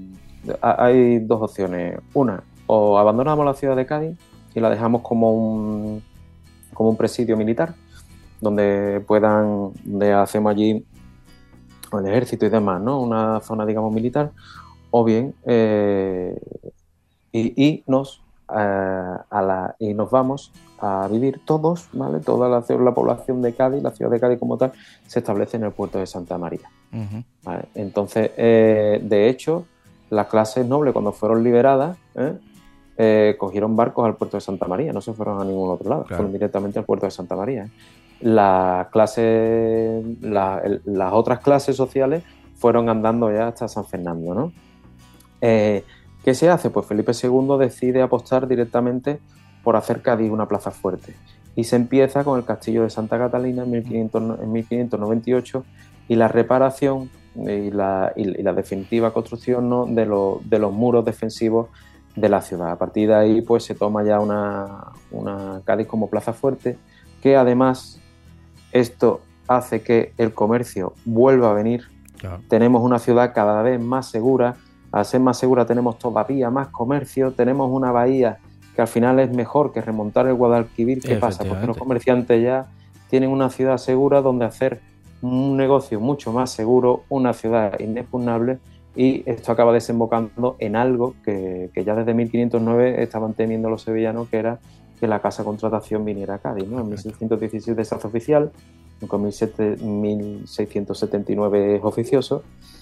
Speaker 3: hay dos opciones. Una, o abandonamos la ciudad de Cádiz y la dejamos como un, como un presidio militar, donde puedan, donde hacemos allí el ejército y demás, ¿no? Una zona, digamos, militar, o bien eh, y, y, nos, eh, a la, y nos vamos a vivir todos, ¿vale? Toda la, la población de Cádiz, la ciudad de Cádiz como tal, se establece en el puerto de Santa María. Uh-huh. ¿Vale? Entonces, eh, de hecho, las clases nobles, cuando fueron liberadas, ¿eh? Eh, cogieron barcos al puerto de Santa María, no se fueron a ningún otro lado, claro. Fueron directamente al puerto de Santa María. ¿eh? Las clases, la, el, las otras clases sociales fueron andando ya hasta San Fernando, ¿no? Eh, ¿Qué se hace? Pues Felipe segundo decide apostar directamente por hacer Cádiz una plaza fuerte. Y se empieza con el castillo de Santa Catalina en, mil quinientos, en mil quinientos noventa y ocho y la reparación y la, y, y la definitiva construcción, ¿no? de, lo, de los muros defensivos de la ciudad. A partir de ahí pues se toma ya una, una Cádiz como plaza fuerte, que además esto hace que el comercio vuelva a venir. Claro. Tenemos una ciudad cada vez más segura. Al ser más segura tenemos todavía más comercio, tenemos una bahía que al final es mejor que remontar el Guadalquivir. ¿Qué pasa? Porque los comerciantes ya tienen una ciudad segura donde hacer un negocio mucho más seguro, una ciudad inexpugnable, y esto acaba desembocando en algo que, que ya desde mil quinientos nueve estaban temiendo los sevillanos, que era que la casa contratación viniera a Cádiz, ¿no? En mil seiscientos dieciséis desazo oficial, con mil seiscientos setenta y nueve es oficioso,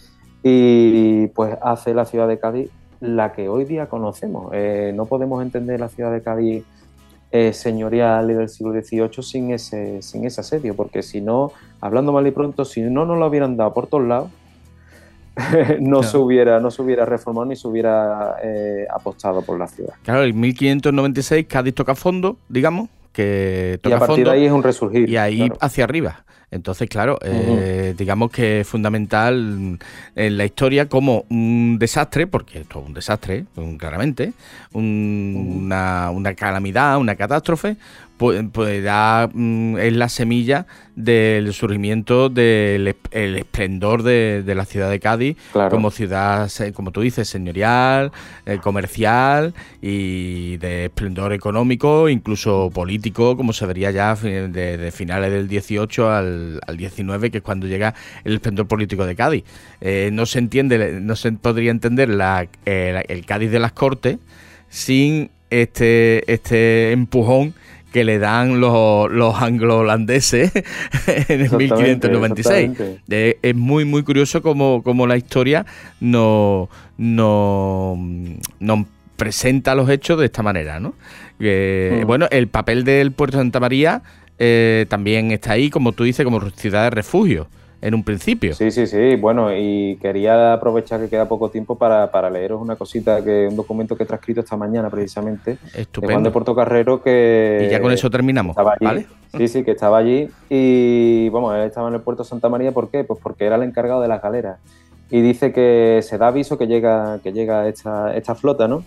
Speaker 3: y pues hace la ciudad de Cádiz la que hoy día conocemos. Eh, no podemos entender la ciudad de Cádiz eh, señorial y del siglo dieciocho sin ese, sin ese asedio, porque si no, hablando mal y pronto, si no nos lo hubieran dado por todos lados, no, claro. se hubiera, no se hubiera reformado ni se hubiera eh, apostado por la ciudad.
Speaker 2: Claro, en mil quinientos noventa y seis Cádiz toca fondo, digamos, que toca
Speaker 3: y a partir
Speaker 2: fondo,
Speaker 3: de ahí es un resurgir.
Speaker 2: Y ahí
Speaker 3: claro.
Speaker 2: hacia arriba. Entonces, claro, eh, uh-huh. digamos que es fundamental en la historia como un desastre, porque esto es un desastre, claramente, un, uh-huh. una, una calamidad, una catástrofe, pues, pues da, mm, es la semilla del surgimiento del el esplendor de, de la ciudad de Cádiz, claro. como ciudad, como tú dices, señorial, eh, comercial y de esplendor económico, incluso político, como se vería ya de, de finales del dieciocho al, al diecinueve, que es cuando llega el esplendor político de Cádiz. Eh, no se entiende, no se podría entender la, el, el Cádiz de las Cortes sin este, este empujón que le dan los, los anglo-holandeses en el mil quinientos noventa y seis. Eh, es muy, muy curioso cómo, cómo la historia nos no, no presenta los hechos de esta manera, ¿no? Eh, mm. Bueno, el papel del puerto de Santa María eh, también está ahí, como tú dices, como ciudad de refugio en un principio.
Speaker 3: Sí, sí, sí. Bueno, y quería aprovechar que queda poco tiempo para, para leeros una cosita, que un documento que he transcrito esta mañana precisamente.
Speaker 2: Estupendo.
Speaker 3: De Juan de Portocarrero, que...
Speaker 2: Y ya con eso terminamos, ¿vale?
Speaker 3: Sí, sí, que estaba allí y, vamos, él estaba en el puerto de Santa María. ¿Por qué? Pues porque era el encargado de las galeras. Y dice que se da aviso que llega, que llega esta, esta flota, ¿no?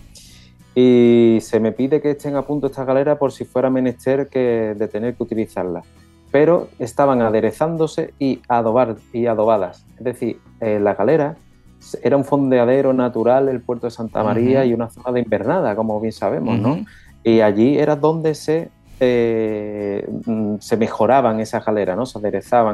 Speaker 3: Y se me pide que estén a punto estas galeras por si fuera menester que, de tener que utilizarlas. Pero estaban aderezándose y, adobar, y adobadas. Es decir, eh, la galera era un fondeadero natural, el puerto de Santa María, uh-huh. y una zona de invernada, como bien sabemos, uh-huh. ¿no? Y allí era donde se, eh, se mejoraban esas galeras, ¿no? Se aderezaban.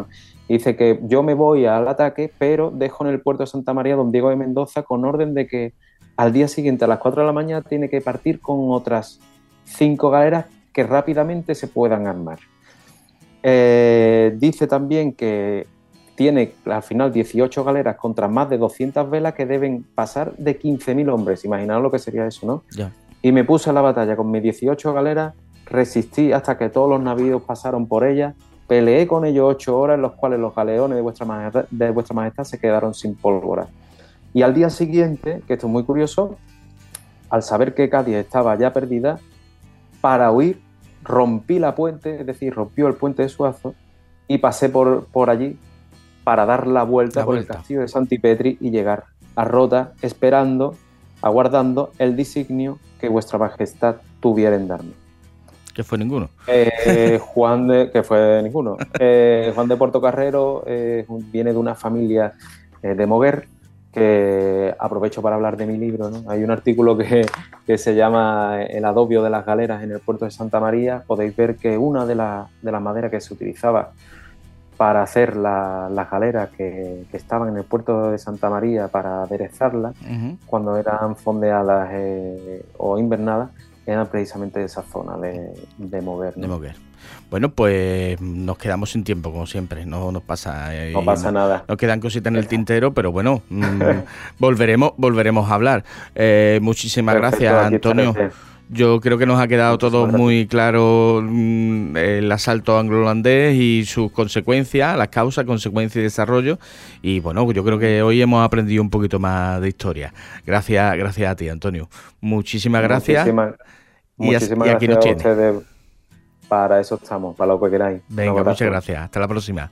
Speaker 3: Dice que yo me voy al ataque, pero dejo en el puerto de Santa María don Diego de Mendoza con orden de que al día siguiente a las cuatro de la mañana tiene que partir con otras cinco galeras que rápidamente se puedan armar. Eh, dice también que tiene al final dieciocho galeras contra más de doscientas velas que deben pasar de quince mil hombres. Imaginaos lo que sería eso, ¿no?
Speaker 2: Ya.
Speaker 3: Y me puse a la batalla con mis dieciocho galeras, resistí hasta que todos los navíos pasaron por ellas, peleé con ellos ocho horas, en los cuales los galeones de vuestra majestad, de vuestra majestad se quedaron sin pólvora. Y al día siguiente, que esto es muy curioso, al saber que Cádiz estaba ya perdida, para huir rompí la puente, es decir, rompió el puente de Suazo y pasé por, por allí para dar la vuelta
Speaker 2: La
Speaker 3: por
Speaker 2: vuelta.
Speaker 3: el castillo de Santipetri y llegar a Rota, esperando, aguardando el designio que vuestra majestad tuviera en darme.
Speaker 2: Que fue ninguno.
Speaker 3: Eh, Juan de, que fue ninguno. Eh, Juan de Portocarrero eh, viene de una familia eh, de Moguer, que aprovecho para hablar de mi libro, ¿no? Hay un artículo que, que se llama El adobio de las galeras en el puerto de Santa María. Podéis ver que una de, la, de las maderas que se utilizaba para hacer la, las galeras que, que estaban en el puerto de Santa María para aderezarlas,
Speaker 2: Uh-huh.
Speaker 3: cuando eran fondeadas eh, o invernadas, eran precisamente de esa zona de, de Moguer, ¿no?
Speaker 2: De Moguer. Bueno, pues nos quedamos sin tiempo, como siempre. No nos pasa. Eh,
Speaker 3: No pasa
Speaker 2: no,
Speaker 3: nada.
Speaker 2: Nos quedan cositas en el tintero, pero bueno, mmm, volveremos, volveremos a hablar. Eh, muchísimas
Speaker 3: Perfecto,
Speaker 2: gracias,
Speaker 3: aquí
Speaker 2: Antonio.
Speaker 3: estaré.
Speaker 2: Yo creo que nos ha quedado
Speaker 3: Muchísimas
Speaker 2: todo
Speaker 3: gracias.
Speaker 2: muy claro mmm, el asalto anglo-holandés y sus consecuencias, las causas, consecuencias y desarrollo. Y bueno, yo creo que hoy hemos aprendido un poquito más de historia. Gracias, gracias a ti, Antonio. Muchísimas gracias.
Speaker 3: Muchísimas,
Speaker 2: Y, as-
Speaker 3: muchísimas
Speaker 2: y aquí
Speaker 3: gracias
Speaker 2: nos
Speaker 3: a
Speaker 2: tiene.
Speaker 3: ustedes. Para eso estamos, para lo que queráis. Un
Speaker 2: Venga,
Speaker 3: abrazo.
Speaker 2: muchas gracias. Hasta la próxima.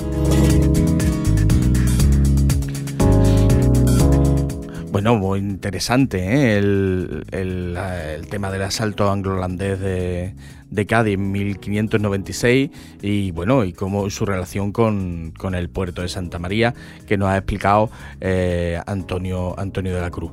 Speaker 2: Bueno, muy interesante, ¿eh? el, el, el tema del asalto anglo-holandés de, de Cádiz en mil quinientos noventa y seis y bueno, y cómo su relación con, con el puerto de Santa María, que nos ha explicado eh, Antonio, Antonio de la Cruz.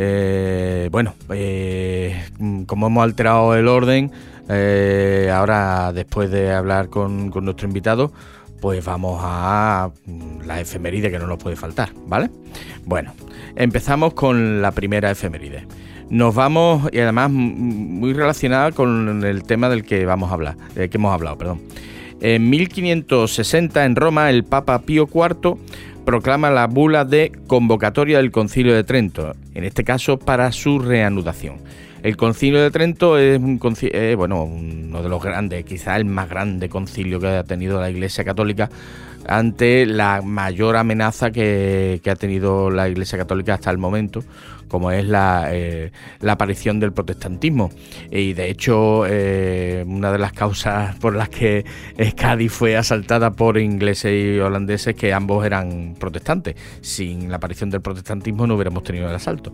Speaker 2: Eh, bueno, eh, como hemos alterado el orden, eh, ahora después de hablar con, con nuestro invitado, pues vamos a la efeméride que no nos puede faltar, ¿vale? Bueno, empezamos con la primera efeméride. Nos vamos, y además muy relacionada con el tema del que vamos a hablar, del que hemos hablado, perdón. En mil quinientos sesenta, en Roma, el Papa Pío cuarto proclama la bula de convocatoria del Concilio de Trento, en este caso para su reanudación. El Concilio de Trento es un concilio, eh, bueno, uno de los grandes, quizá el más grande concilio que ha tenido la Iglesia Católica ante la mayor amenaza que, que ha tenido la Iglesia Católica hasta el momento, como es la, eh, la aparición del protestantismo. Y de hecho, eh, una de las causas por las que Cádiz fue asaltada por ingleses y holandeses, que ambos eran protestantes. Sin la aparición del protestantismo no hubiéramos tenido el asalto.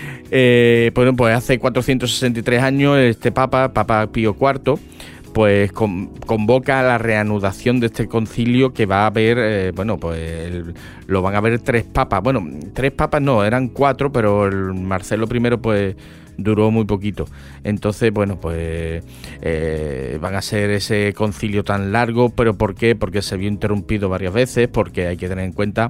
Speaker 2: Eh, bueno, pues hace cuatrocientos sesenta y tres años este Papa, Papa Pío cuarto, pues con, convoca a la reanudación de este concilio, que va a haber, eh, bueno, pues el, lo van a haber tres papas. Bueno, tres papas no, eran cuatro, pero el Marcelo primero pues duró muy poquito. Entonces, bueno, pues eh, van a ser ese concilio tan largo, pero ¿por qué? Porque se vio interrumpido varias veces, porque hay que tener en cuenta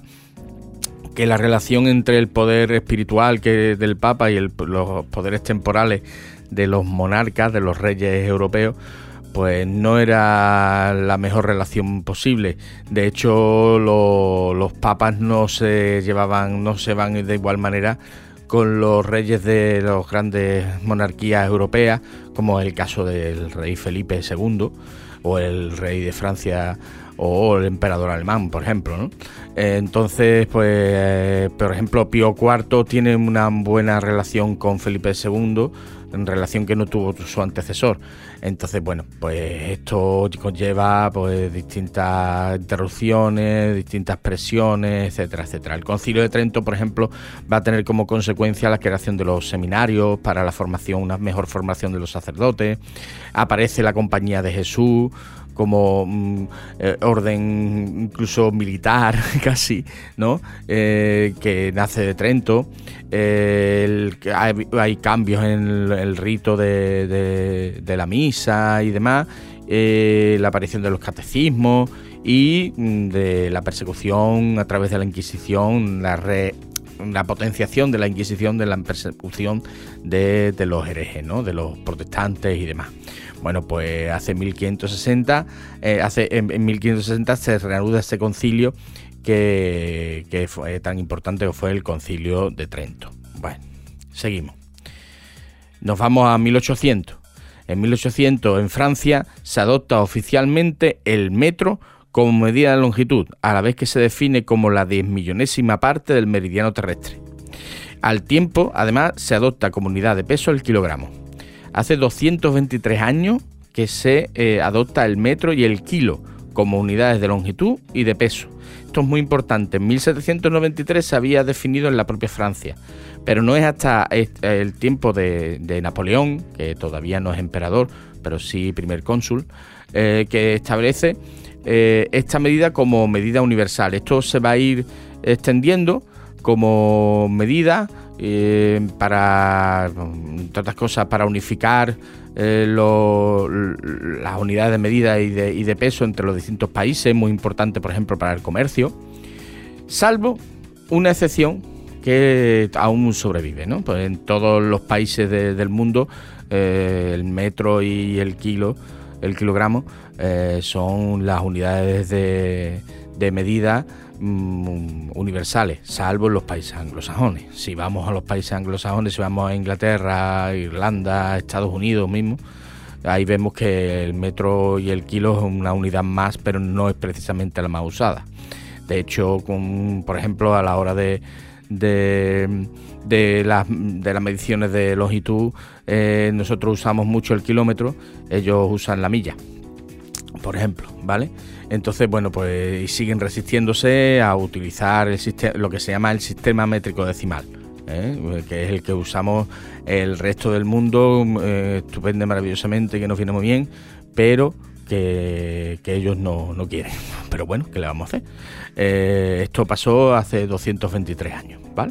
Speaker 2: que la relación entre el poder espiritual que del Papa y el, los poderes temporales de los monarcas, de los reyes europeos, pues no era la mejor relación posible. De hecho, lo, los papas no se llevaban, no se van de igual manera con los reyes de las grandes monarquías europeas, como es el caso del rey Felipe segundo o el rey de Francia o el emperador alemán, por ejemplo, ¿no? Eh, entonces, pues, eh, por ejemplo, Pío cuarto tiene una buena relación con Felipe segundo, en relación que no tuvo su antecesor. Entonces, bueno, pues esto conlleva pues distintas interrupciones, distintas presiones, etcétera, etcétera. El Concilio de Trento, por ejemplo, va a tener como consecuencia la creación de los seminarios para la formación, una mejor formación de los sacerdotes. Aparece la Compañía de Jesús como mm, eh, orden incluso militar casi, ¿no? Eh, que nace de Trento. Eh, el, hay, hay cambios en el, el rito de, de, de la misa y demás. Eh, la aparición de los catecismos y de la persecución a través de la Inquisición, la, re, la potenciación de la Inquisición, de la persecución de, de los herejes, ¿no? De los protestantes y demás. Bueno, pues hace mil quinientos sesenta, eh, hace, en, en mil quinientos sesenta se reanuda ese concilio que, que fue tan importante, que fue el Concilio de Trento. Bueno, seguimos. Nos vamos a mil ochocientos. En mil ochocientos, en Francia, se adopta oficialmente el metro como medida de longitud, a la vez que se define como la diez millonésima parte del meridiano terrestre. Al tiempo, además, se adopta como unidad de peso el kilogramo. Hace doscientos veintitrés años que se eh, adopta el metro y el kilo como unidades de longitud y de peso. Esto es muy importante. En mil setecientos noventa y tres se había definido en la propia Francia, pero no es hasta el tiempo de, de Napoleón, que todavía no es emperador, pero sí primer cónsul, eh, que establece eh, esta medida como medida universal. Esto se va a ir extendiendo como medida eh, para, entre otras cosas, para unificar eh, lo, las unidades de medida y de, y de peso entre los distintos países, muy importante, por ejemplo, para el comercio, salvo una excepción que aún sobrevive, ¿no? Pues en todos los países de, del mundo eh, el metro y el kilo, el kilogramo, eh, son las unidades de, de medida mm, universales, salvo en los países anglosajones. Si vamos a los países anglosajones, si vamos a Inglaterra, Irlanda, Estados Unidos mismo, ahí vemos que el metro y el kilo es una unidad más, pero no es precisamente la más usada. De hecho, con, por ejemplo, a la hora de de, de, las, de las mediciones de longitud, eh, nosotros usamos mucho el kilómetro, ellos usan la milla, por ejemplo, ¿vale? Entonces, bueno, pues y siguen resistiéndose a utilizar el sistema, lo que se llama el sistema métrico decimal, ¿eh? Que es el que usamos el resto del mundo, eh, estupendo, maravillosamente, que nos viene muy bien, pero que, que ellos no, no quieren. Pero bueno, ¿qué le vamos a hacer? Eh, esto pasó hace doscientos veintitrés años, ¿vale?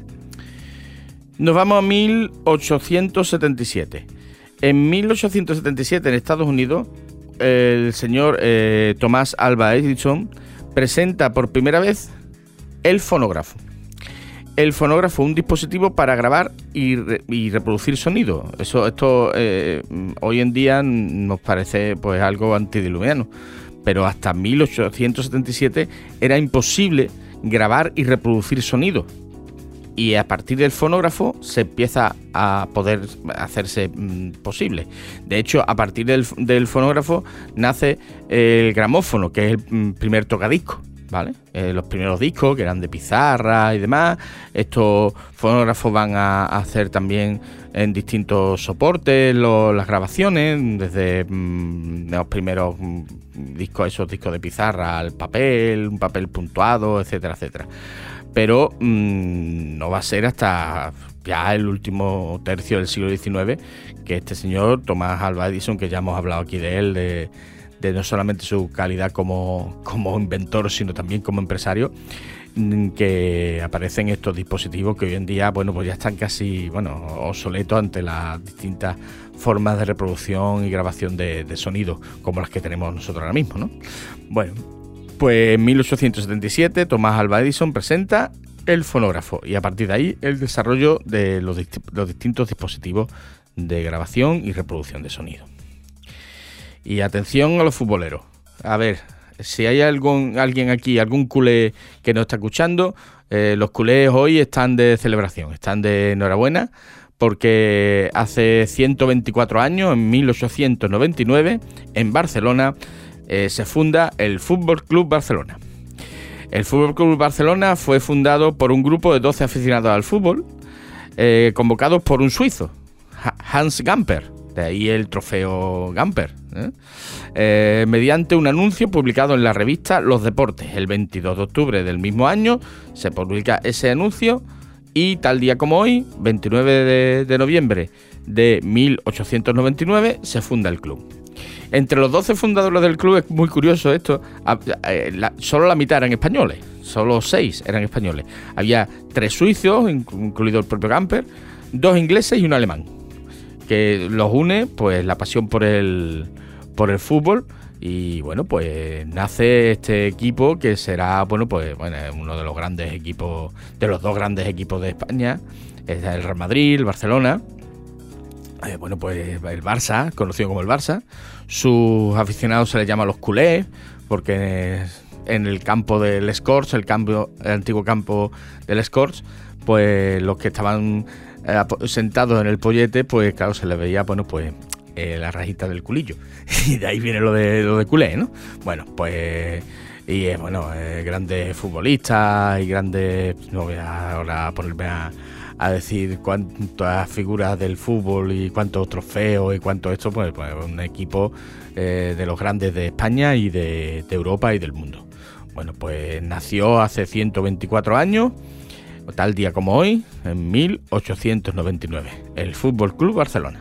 Speaker 2: Nos vamos a mil ochocientos setenta y siete. En mil ochocientos setenta y siete, en Estados Unidos, el señor eh, Thomas Alva Edison presenta por primera vez el fonógrafo. El fonógrafo, un dispositivo para grabar y, re, y reproducir sonido. Eso, esto eh, hoy en día nos parece pues algo antediluviano, pero hasta mil ochocientos setenta y siete era imposible grabar y reproducir sonido. Y a partir del fonógrafo se empieza a poder hacerse mmm, posible. De hecho, a partir del, del fonógrafo nace el gramófono, que es el mmm, primer tocadiscos, ¿vale? Eh, los primeros discos, que eran de pizarra y demás. Estos fonógrafos van a, a hacer también en distintos soportes lo, las grabaciones, desde mmm, los primeros mmm, discos, esos discos de pizarra, al papel, un papel puntuado, etcétera, etcétera. Pero mmm, no va a ser hasta ya el último tercio del siglo diecinueve que este señor, Thomas Alva Edison, que ya hemos hablado aquí de él, de, de no solamente su calidad como, como inventor, sino también como empresario, que aparecen estos dispositivos que hoy en día, bueno, pues ya están casi, bueno, obsoletos ante las distintas formas de reproducción y grabación de, de sonido, como las que tenemos nosotros ahora mismo, ¿no? Bueno, pues en mil ochocientos setenta y siete Thomas Alva Edison presenta el fonógrafo y a partir de ahí el desarrollo de los, dist- los distintos dispositivos de grabación y reproducción de sonido. Y atención a los futboleros. A ver, si hay algún, alguien aquí, algún culé que nos está escuchando, eh, los culés hoy están de celebración, están de enhorabuena, porque hace ciento veinticuatro años, en mil ochocientos noventa y nueve, en Barcelona, Eh, se funda el Fútbol Club Barcelona. El Fútbol Club Barcelona fue fundado por un grupo de doce aficionados al fútbol, eh, convocados por un suizo, Hans Gamper, de ahí el trofeo Gamper, ¿eh? Eh, mediante un anuncio publicado en la revista Los Deportes. El veintidós de octubre del mismo año se publica ese anuncio y tal día como hoy, veintinueve de, de noviembre de mil ochocientos noventa y nueve, se funda el club. Entre los doce fundadores del club, es muy curioso esto, solo la mitad eran españoles, solo seis eran españoles. Había tres suizos, incluido el propio Gamper, dos ingleses y un alemán, que los une pues la pasión por el, por el fútbol Y bueno, pues nace este equipo que será, bueno, pues bueno, uno de los grandes equipos, de los dos grandes equipos de España, es el Real Madrid, el Barcelona. Eh, bueno, pues el Barça, conocido como el Barça. Sus aficionados se les llama los culés, porque en el campo del Escorts, el, campo, el antiguo campo del Escorts, pues los que estaban eh, sentados en el pollete, pues claro, se les veía, bueno, pues eh, la rajita del culillo. Y de ahí viene lo de, lo de culé, ¿no? Bueno, pues... Y eh, bueno, eh, grandes futbolistas y grandes... No voy a ahora ponerme a... a decir cuántas figuras del fútbol y cuántos trofeos y cuánto esto, pues, pues un equipo eh, de los grandes de España y de, de Europa y del mundo. Bueno, pues nació hace ciento veinticuatro años, tal día como hoy, en mil ochocientos noventa y nueve, el Fútbol Club Barcelona.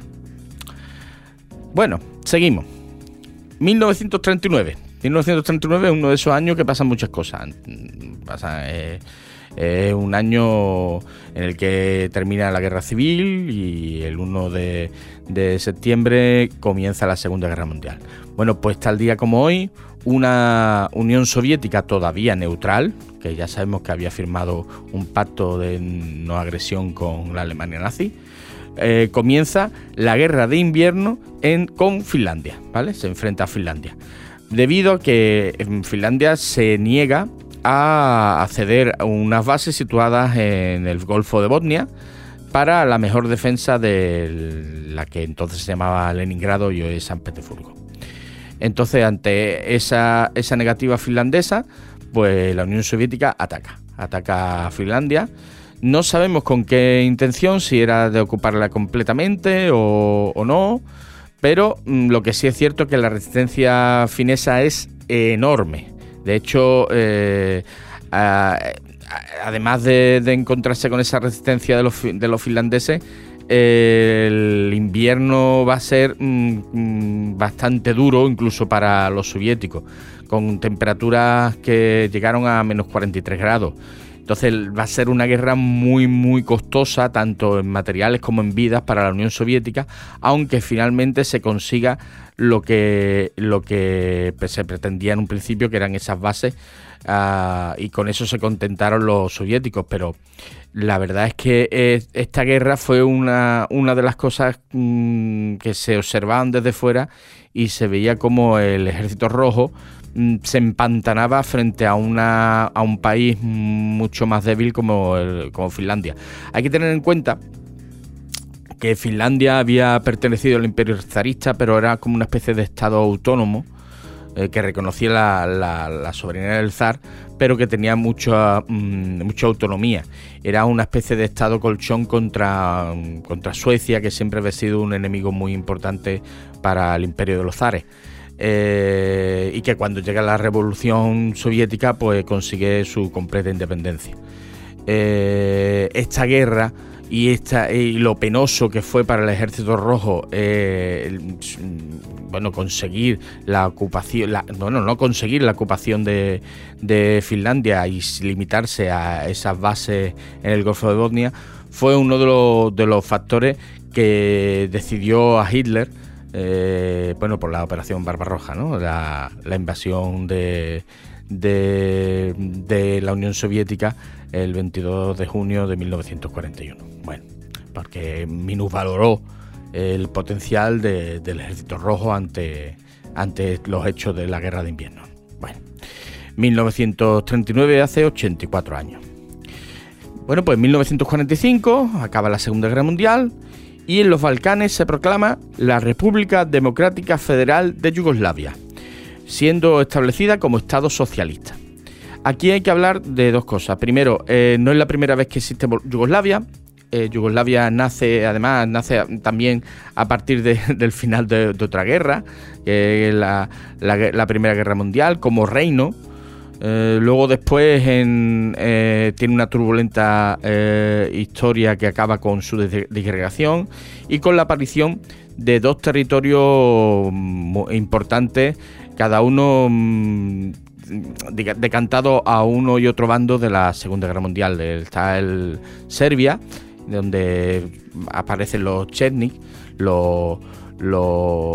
Speaker 2: Bueno, seguimos. mil novecientos treinta y nueve. mil novecientos treinta y nueve es uno de esos años que pasan muchas cosas. Pasa... Eh, Es un año en el que termina la Guerra Civil y el primero de, de septiembre comienza la Segunda Guerra Mundial. Bueno, pues tal día como hoy, una Unión Soviética todavía neutral, que ya sabemos que había firmado un pacto de no agresión con la Alemania nazi, eh, comienza la Guerra de Invierno en, con Finlandia, ¿vale? Se enfrenta a Finlandia. Debido a que en Finlandia se niega a acceder a unas bases situadas en el Golfo de Botnia para la mejor defensa de la que entonces se llamaba Leningrado y hoy es San Petersburgo. Entonces, ante esa, esa negativa finlandesa, pues la Unión Soviética ataca, ataca a Finlandia. No sabemos con qué intención, si era de ocuparla completamente o, o no, pero mmm, lo que sí es cierto es que la resistencia finesa es enorme. De hecho, eh, a, a, además de, de encontrarse con esa resistencia de los, de los finlandeses, eh, el invierno va a ser mm, bastante duro incluso para los soviéticos, con temperaturas que llegaron a menos cuarenta y tres grados. Entonces va a ser una guerra muy muy costosa, tanto en materiales como en vidas para la Unión Soviética, aunque finalmente se consiga lo que, lo que se pretendía en un principio, que eran esas bases, uh, y con eso se contentaron los soviéticos. Pero la verdad es que eh, esta guerra fue una, una de las cosas mmm, que se observaban desde fuera y se veía como el Ejército Rojo se empantanaba frente a una a un país mucho más débil como, el, como Finlandia. Hay que tener en cuenta que Finlandia había pertenecido al Imperio zarista, pero era como una especie de estado autónomo eh, que reconocía la, la, la soberanía del zar, pero que tenía mucha, mmm, mucha autonomía. Era una especie de estado colchón contra, contra Suecia, que siempre había sido un enemigo muy importante para el Imperio de los zares. Eh, y que cuando llega la Revolución Soviética pues consigue su completa independencia. Eh, esta guerra y, esta, y lo penoso que fue para el Ejército Rojo eh, bueno, conseguir la ocupación, la, bueno, no conseguir la ocupación de, de Finlandia y limitarse a esas bases en el Golfo de Botnia, fue uno de los, de los factores que decidió a Hitler, Eh, bueno, por la operación Barbarroja, ¿no? La, la invasión de, de, de la Unión Soviética el veintidós de junio de mil novecientos cuarenta y uno. Bueno, porque minusvaloró el potencial de, del Ejército Rojo ante, ante los hechos de la Guerra de Invierno. Bueno, mil novecientos treinta y nueve, hace ochenta y cuatro años. Bueno, pues en mil novecientos cuarenta y cinco acaba la Segunda Guerra Mundial y en los Balcanes se proclama la República Democrática Federal de Yugoslavia, siendo establecida como Estado socialista. Aquí hay que hablar de dos cosas. Primero, eh, no es la primera vez que existe Yugoslavia. Eh, Yugoslavia nace, además, nace también a partir de, del final de, de otra guerra, que es la, la, la Primera Guerra Mundial, como reino. Eh, luego después en, eh, tiene una turbulenta eh, historia que acaba con su disgregación y con la aparición de dos territorios importantes, cada uno mm, decantado a uno y otro bando de la Segunda Guerra Mundial. Está el Serbia, donde aparecen los chetnik, los, los,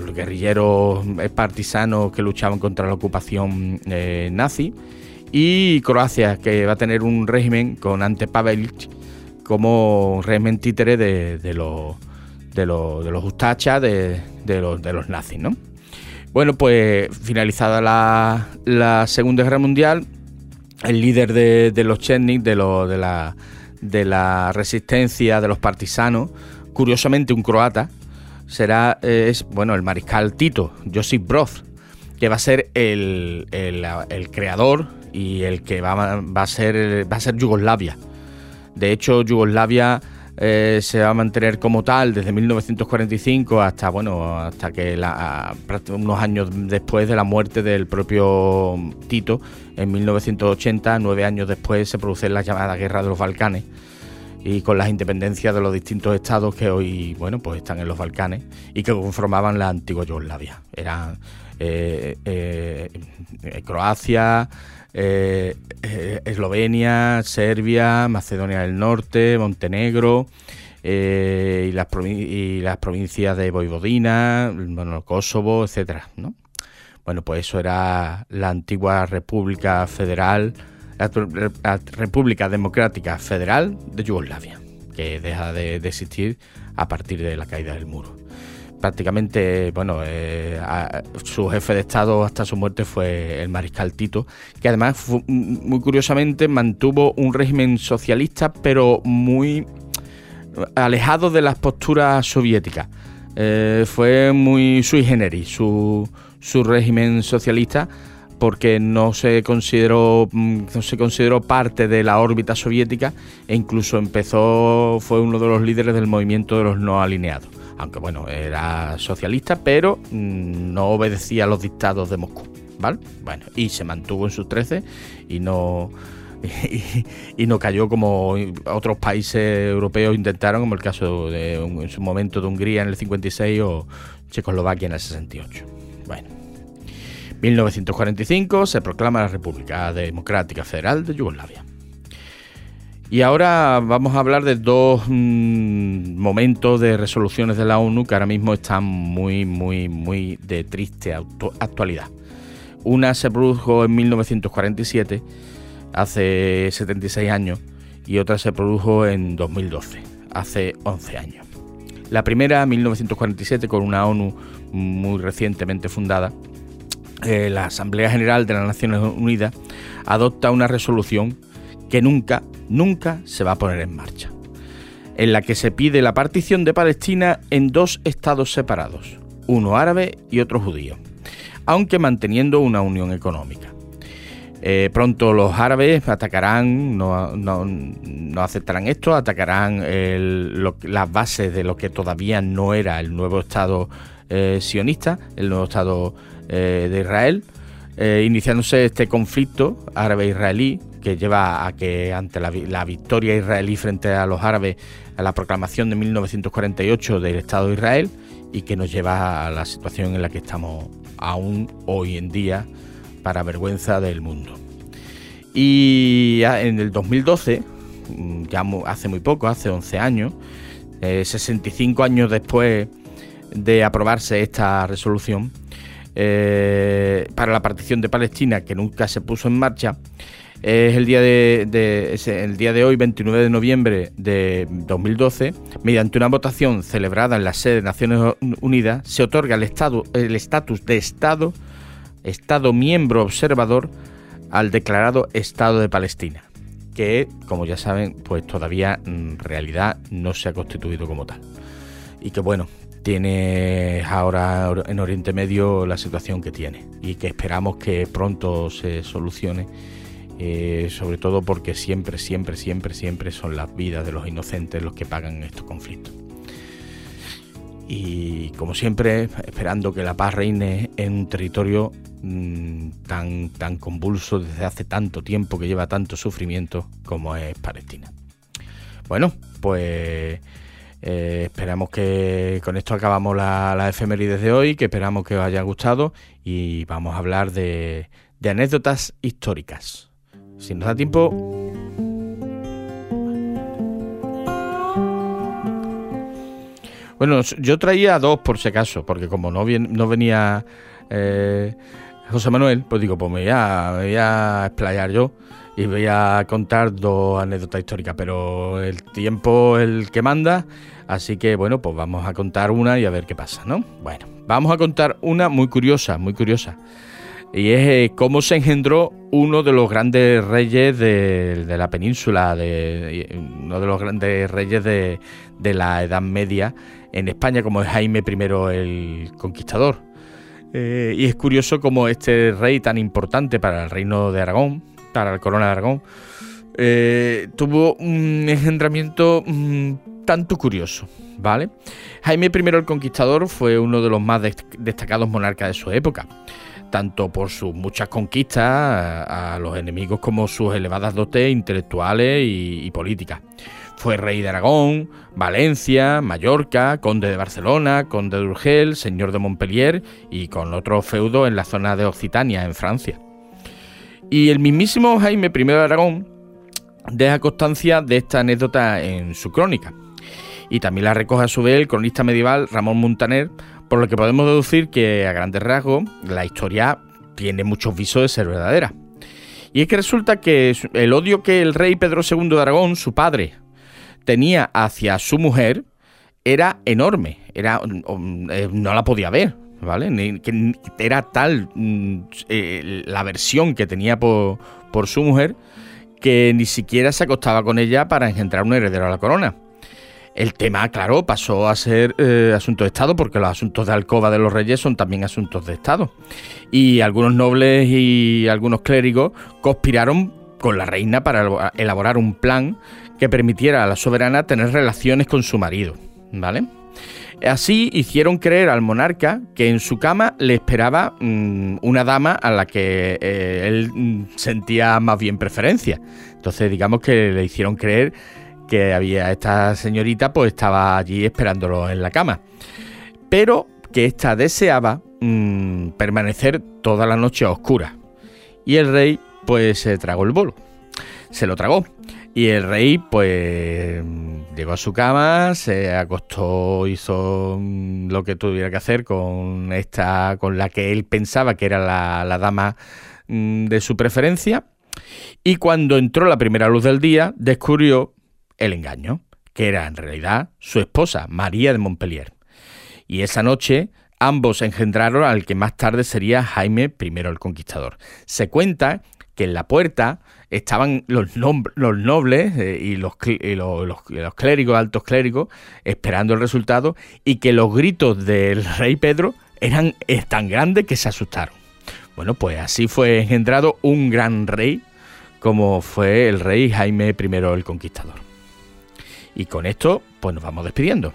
Speaker 2: los guerrilleros partisanos que luchaban contra la ocupación eh, nazi, y Croacia, que va a tener un régimen con Ante Pavelić como régimen títere de, de los de los de los Ustachas, de, de los de los nazis, ¿no? Bueno, pues finalizada la, la Segunda Guerra Mundial, el líder de, de los Chetnik, de, lo, de, la, de la resistencia de los partisanos, curiosamente un croata, será eh, es, bueno, el mariscal Tito, Josip Broz, que va a ser el, el, el creador y el que va, va, a ser, va a ser Yugoslavia. De hecho, Yugoslavia eh, se va a mantener como tal desde mil novecientos cuarenta y cinco hasta, bueno, hasta que la, unos años después de la muerte del propio Tito, en mil novecientos ochenta, nueve años después, se produce la llamada Guerra de los Balcanes, y con las independencias de los distintos estados que hoy, bueno, pues están en los Balcanes y que conformaban la antigua Yugoslavia. Eran eh, eh, Croacia, eh, eh, Eslovenia, Serbia, Macedonia del Norte, Montenegro, eh, y, las y las provincias de Voivodina, bueno, Kosovo, etcétera, ¿no? Bueno, pues eso era la antigua República Federal, la República Democrática Federal de Yugoslavia, que deja de, de existir a partir de la caída del muro. Prácticamente, bueno, eh, a, su jefe de Estado hasta su muerte fue el mariscal Tito, que además, fue, muy curiosamente, mantuvo un régimen socialista, pero muy alejado de las posturas soviéticas. Eh, fue muy sui generis su, su régimen socialista, porque no se consideró no se consideró parte de la órbita soviética, e incluso empezó fue uno de los líderes del movimiento de los no alineados, aunque bueno, era socialista, pero mmm, no obedecía a los dictados de Moscú, ¿vale? Bueno, y se mantuvo en sus trece y no y, y no cayó como otros países europeos intentaron, como el caso de en su momento de Hungría en el cincuenta y seis o Checoslovaquia en el sesenta y ocho. Bueno, mil novecientos cuarenta y cinco se proclama la República Democrática Federal de Yugoslavia. Y ahora vamos a hablar de dos mmm, momentos de resoluciones de la ONU que ahora mismo están muy, muy, muy de triste actualidad. Una se produjo en mil novecientos cuarenta y siete, hace setenta y seis años, y otra se produjo en dos mil doce, hace once años. La primera, mil novecientos cuarenta y siete, con una ONU muy recientemente fundada, Eh, la Asamblea General de las Naciones Unidas adopta una resolución que nunca, nunca se va a poner en marcha, en la que se pide la partición de Palestina en dos estados separados, uno árabe y otro judío, aunque manteniendo una unión económica. Eh, pronto los árabes atacarán, no, no, no aceptarán esto, atacarán el, lo, las bases de lo que todavía no era el nuevo estado eh, sionista, el nuevo estado eh, de Israel, eh, iniciándose este conflicto árabe-israelí que lleva a que ante la, la victoria israelí frente a los árabes, a la proclamación de mil novecientos cuarenta y ocho del Estado de Israel, y que nos lleva a la situación en la que estamos aún hoy en día, para vergüenza del mundo. Y en el dos mil doce, ya hace muy poco, hace once años, eh, sesenta y cinco años después de aprobarse esta resolución eh, para la partición de Palestina, que nunca se puso en marcha, es el día de, de es el día de hoy, veintinueve de noviembre de dos mil doce, mediante una votación celebrada en la sede de Naciones Unidas, se otorga el estado el estatus de Estado Estado miembro observador al declarado Estado de Palestina, que, como ya saben, pues todavía en realidad no se ha constituido como tal. Y que bueno, tiene ahora en Oriente Medio la situación que tiene, y que esperamos que pronto se solucione, eh, sobre todo porque siempre, siempre, siempre, siempre son las vidas de los inocentes los que pagan estos conflictos. Y como siempre, esperando que la paz reine en un territorio mmm, tan, tan convulso desde hace tanto tiempo, que lleva tanto sufrimiento como es Palestina. Bueno, pues eh, esperamos que con esto acabamos la, la efemérides de hoy, que esperamos que os haya gustado, y vamos a hablar de, de anécdotas históricas. Si nos da tiempo... Bueno, yo traía dos por si acaso, porque como no, vien, no venía eh, José Manuel, pues digo, pues me voy, a, me voy a explayar yo y voy a contar dos anécdotas históricas, pero el tiempo es el que manda, así que bueno, pues vamos a contar una y a ver qué pasa, ¿no? Bueno, vamos a contar una muy curiosa, muy curiosa, y es eh, cómo se engendró uno de los grandes reyes de, de la península, de, uno de los grandes reyes de, de la Edad Media en España, como es Jaime primero el Conquistador. Eh, y es curioso cómo este rey tan importante para el reino de Aragón, para la corona de Aragón, eh, tuvo un engendramiento mmm, tanto curioso, ¿vale? Jaime primero el Conquistador fue uno de los más de- destacados monarcas de su época, tanto por sus muchas conquistas a, a los enemigos como sus elevadas dotes intelectuales y, y políticas. Fue rey de Aragón, Valencia, Mallorca, conde de Barcelona, conde de Urgel, señor de Montpellier y con otros feudos en la zona de Occitania, en Francia. Y el mismísimo Jaime primero de Aragón deja constancia de esta anécdota en su crónica. Y también la recoge a su vez el cronista medieval Ramón Muntaner, por lo que podemos deducir que a grandes rasgos la historia tiene muchos visos de ser verdadera. Y es que resulta que el odio que el rey Pedro segundo de Aragón, su padre, tenía hacia su mujer era enorme, era, no la podía ver, ¿vale? Era tal eh, la aversión que tenía por, por su mujer que ni siquiera se acostaba con ella para engendrar un heredero a la corona. El tema, claro, pasó a ser eh, asunto de Estado, porque los asuntos de alcoba de los reyes son también asuntos de Estado. Y algunos nobles y algunos clérigos conspiraron con la reina para elaborar un plan que permitiera a la soberana tener relaciones con su marido, ¿vale? Así hicieron creer al monarca que en su cama le esperaba mmm, una dama a la que eh, él mmm, sentía más bien preferencia. Entonces, digamos que le hicieron creer que había esta señorita, pues estaba allí esperándolo en la cama, pero que ésta deseaba mmm, permanecer toda la noche a oscuras. Y el rey, pues, se tragó el bolo, se lo tragó. Y el rey, pues, llegó a su cama, se acostó, hizo lo que tuviera que hacer con esta, con la que él pensaba que era la, la dama de su preferencia. Y cuando entró la primera luz del día, descubrió el engaño, que era en realidad su esposa, María de Montpellier. Y esa noche ambos engendraron al que más tarde sería Jaime primero el Conquistador. Se cuenta que en la puerta estaban los, nom- los nobles eh, y, los, y los, los, los clérigos, altos clérigos, esperando el resultado, y que los gritos del rey Pedro eran tan grandes que se asustaron. Bueno, pues así fue engendrado un gran rey, como fue el rey Jaime primero el Conquistador. Y con esto, pues nos vamos despidiendo.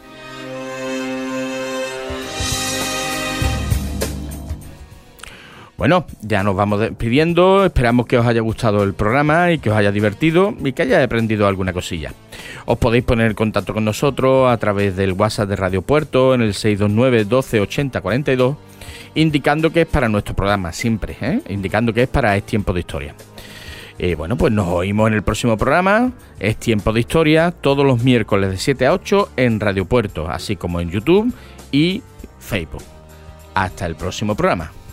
Speaker 2: Bueno, ya nos vamos despidiendo, esperamos que os haya gustado el programa y que os haya divertido y que hayáis aprendido alguna cosilla. Os podéis poner en contacto con nosotros a través del WhatsApp de Radio Puerto en el seis dos nueve, doce, ochenta, cuarenta y dos, indicando que es para nuestro programa, siempre, ¿eh? indicando que es para Es Tiempo de Historia. Eh, bueno, pues nos oímos en el próximo programa, Es Tiempo de Historia, todos los miércoles de siete a ocho en Radio Puerto, así como en YouTube y Facebook. Hasta el próximo programa.